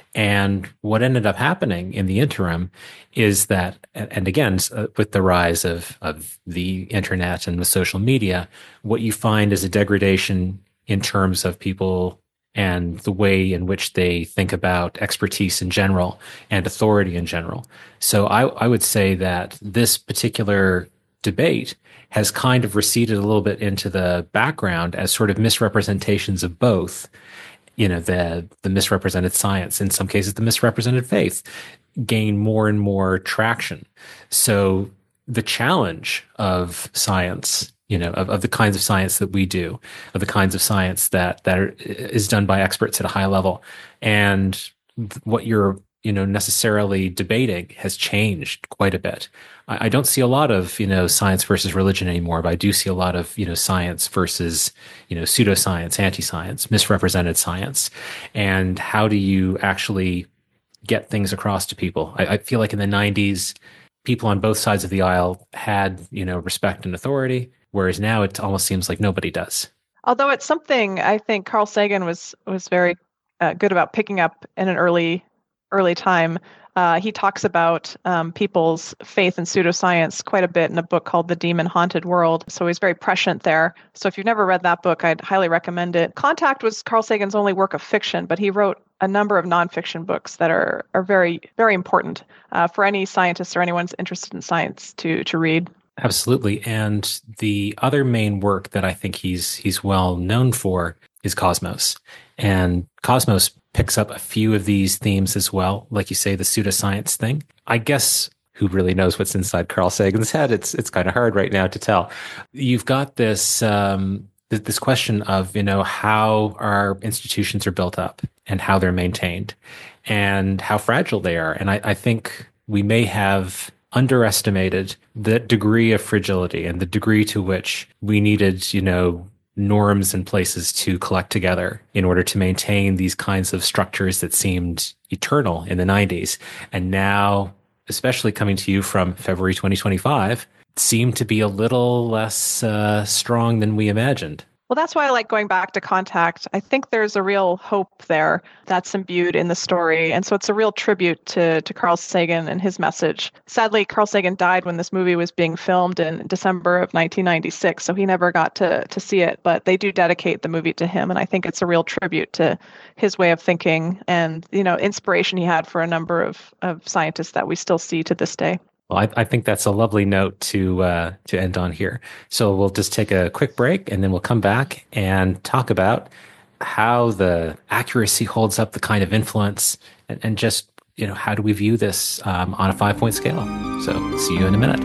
And what ended up happening in the interim is that, and again, with the rise of the internet and the social media, what you find is a degradation in terms of people and the way in which they think about expertise in general and authority in general. So I would say that this particular debate has kind of receded a little bit into the background as sort of misrepresentations of both, the misrepresented science, in some cases the misrepresented faith, gain more and more traction. So the challenge of science, of the kinds of science that we do, of the kinds of science that is done by experts at a high level, and what you're, necessarily debating has changed quite a bit. I don't see a lot of, science versus religion anymore, but I do see a lot of, science versus, pseudoscience, anti-science, misrepresented science. And how do you actually get things across to people? I feel like in the 90s, people on both sides of the aisle had, respect and authority, whereas now it almost seems like nobody does. Although it's something I think Carl Sagan was very good about picking up in an early time. He talks about people's faith in pseudoscience quite a bit in a book called The Demon Haunted World. So he's very prescient there. So if you've never read that book, I'd highly recommend it. Contact was Carl Sagan's only work of fiction, but he wrote a number of nonfiction books that are very, very important for any scientist or anyone who's interested in science to read. Absolutely. And the other main work that I think he's well known for is Cosmos. And Cosmos picks up a few of these themes as well. Like you say, the pseudoscience thing. I guess who really knows what's inside Carl Sagan's head? It's kind of hard right now to tell. You've got this this question of, how our institutions are built up and how they're maintained and how fragile they are. And I think we may have underestimated the degree of fragility and the degree to which we needed, norms and places to collect together in order to maintain these kinds of structures that seemed eternal in the 90s. And now, especially coming to you from February 2025, seem to be a little less strong than we imagined. Well, that's why I like going back to Contact. I think there's a real hope there that's imbued in the story. And so it's a real tribute to Carl Sagan and his message. Sadly, Carl Sagan died when this movie was being filmed in December of 1996, so he never got to see it. But they do dedicate the movie to him, and I think it's a real tribute to his way of thinking and, inspiration he had for a number of scientists that we still see to this day. Well, I think that's a lovely note to end on here. So we'll just take a quick break, and then we'll come back and talk about how the accuracy holds up the kind of influence, and just how do we view this on a 5-point scale. So see you in a minute.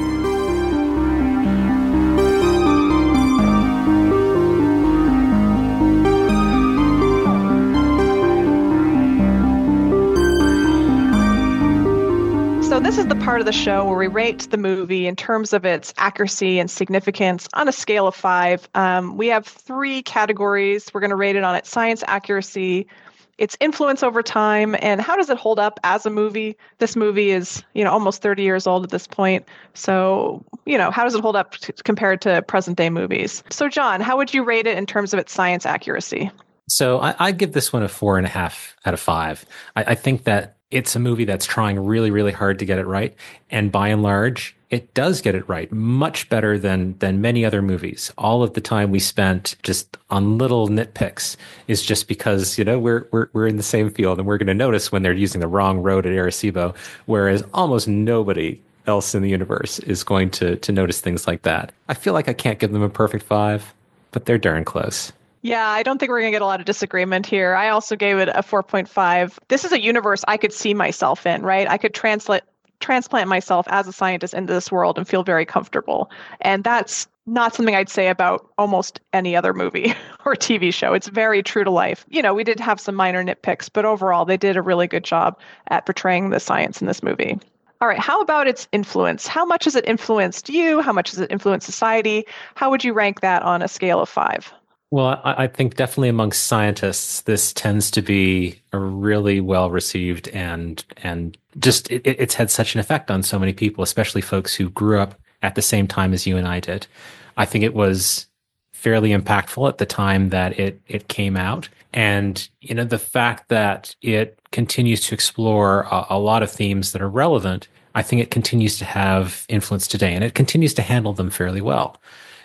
So this is the part of the show where we rate the movie in terms of its accuracy and significance on a scale of 5. We have 3 categories. We're going to rate it on its science accuracy, its influence over time, and how does it hold up as a movie. This movie is, almost 30 years old at this point. So, how does it hold up compared to present day movies? So John, how would you rate it in terms of its science accuracy? So I'd give this one a 4.5 out of 5. I think that it's a movie that's trying really, really hard to get it right. And by and large, it does get it right much better than many other movies. All of the time we spent just on little nitpicks is just because, we're in the same field, and we're going to notice when they're using the wrong road at Arecibo, whereas almost nobody else in the universe is going to notice things like that. I feel like I can't give them a perfect 5, but they're darn close. Yeah, I don't think we're going to get a lot of disagreement here. I also gave it a 4.5. This is a universe I could see myself in, right? I could transplant myself as a scientist into this world and feel very comfortable. And that's not something I'd say about almost any other movie or TV show. It's very true to life. We did have some minor nitpicks, but overall, they did a really good job at portraying the science in this movie. All right, how about its influence? How much has it influenced you? How much has it influenced society? How would you rank that on a scale of 5? Well, I think definitely amongst scientists, this tends to be a really well received and just it's had such an effect on so many people, especially folks who grew up at the same time as you and I did. I think it was fairly impactful at the time that it came out. And, the fact that it continues to explore a lot of themes that are relevant, I think it continues to have influence today, and it continues to handle them fairly well.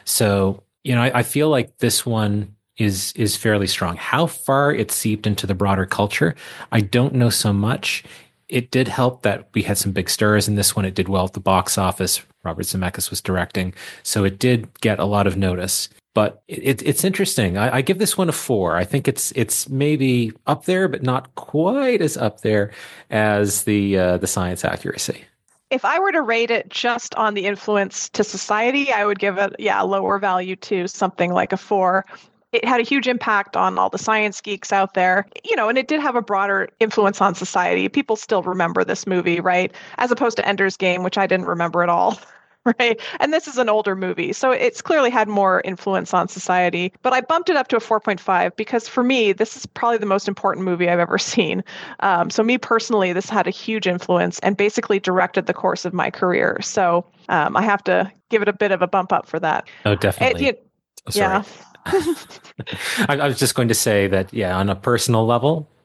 So, I feel like this one is fairly strong. How far it seeped into the broader culture, I don't know so much. It did help that we had some big stars in this one. It did well at the box office. Robert Zemeckis was directing, so it did get a lot of notice. But it's interesting. I give this one a 4. I think it's maybe up there, but not quite as up there as the science accuracy. If I were to rate it just on the influence to society, I would give it, a lower value too, something like a 4. It had a huge impact on all the science geeks out there, and it did have a broader influence on society. People still remember this movie, right? As opposed to Ender's Game, which I didn't remember at all. Right. And this is an older movie, so it's clearly had more influence on society. But I bumped it up to a 4.5 because for me, this is probably the most important movie I've ever seen. So me personally, this had a huge influence and basically directed the course of my career. So I have to give it a bit of a bump up for that. Oh, definitely. Yeah. I was just going to say that, on a personal level,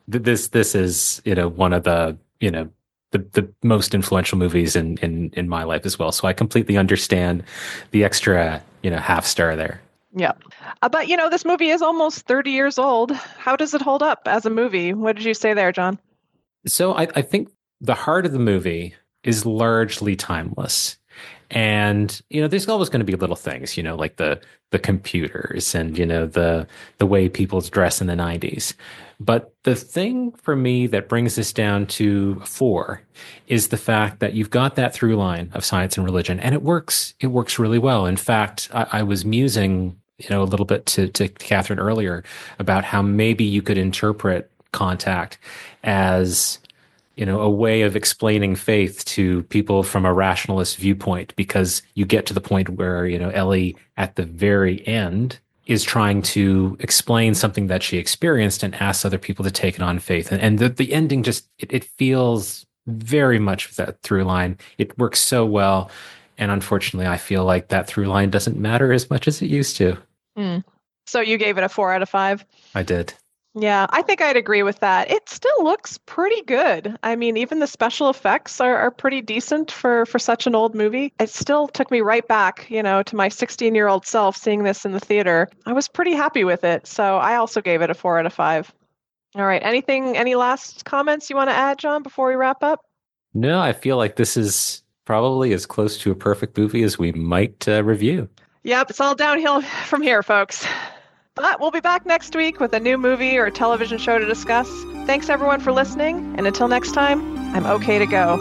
this is, one of the, the most influential movies in my life as well. So I completely understand the extra, half star there. Yeah. But, this movie is almost 30 years old. How does it hold up as a movie? What did you say there, John? So I think the heart of the movie is largely timeless. And, there's always going to be little things, like the computers and, the way people dress in the 90s. But the thing for me that brings this down to 4 is the fact that you've got that through line of science and religion, and it works really well. In fact, I was musing, a little bit to Catherine earlier about how maybe you could interpret Contact as a way of explaining faith to people from a rationalist viewpoint, because you get to the point where, Ellie at the very end is trying to explain something that she experienced and asks other people to take it on faith. And the ending just, it feels very much that through line. It works so well. And unfortunately, I feel like that through line doesn't matter as much as it used to. So you gave it a 4 out of 5? I did. Yeah, I think I'd agree with that. It still looks pretty good. I mean, even the special effects are pretty decent for such an old movie. It still took me right back, to my 16-year-old self seeing this in the theater. I was pretty happy with it. So I also gave it a 4 out of 5. All right. Any last comments you want to add, John, before we wrap up? No, I feel like this is probably as close to a perfect movie as we might review. Yep, it's all downhill from here, folks. But we'll be back next week with a new movie or television show to discuss. Thanks, everyone, for listening. And until next time, I'm okay to go.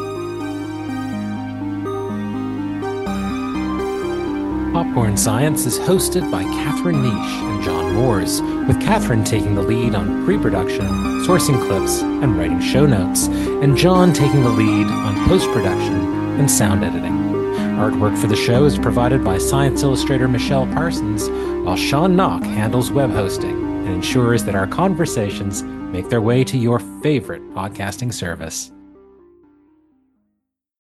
Popcorn Science is hosted by Catherine Niche and John Moores, with Catherine taking the lead on pre-production, sourcing clips, and writing show notes, and John taking the lead on post-production and sound editing. Artwork for the show is provided by Science Illustrator Michelle Parsons, while Sean Knock handles web hosting and ensures that our conversations make their way to your favorite podcasting service.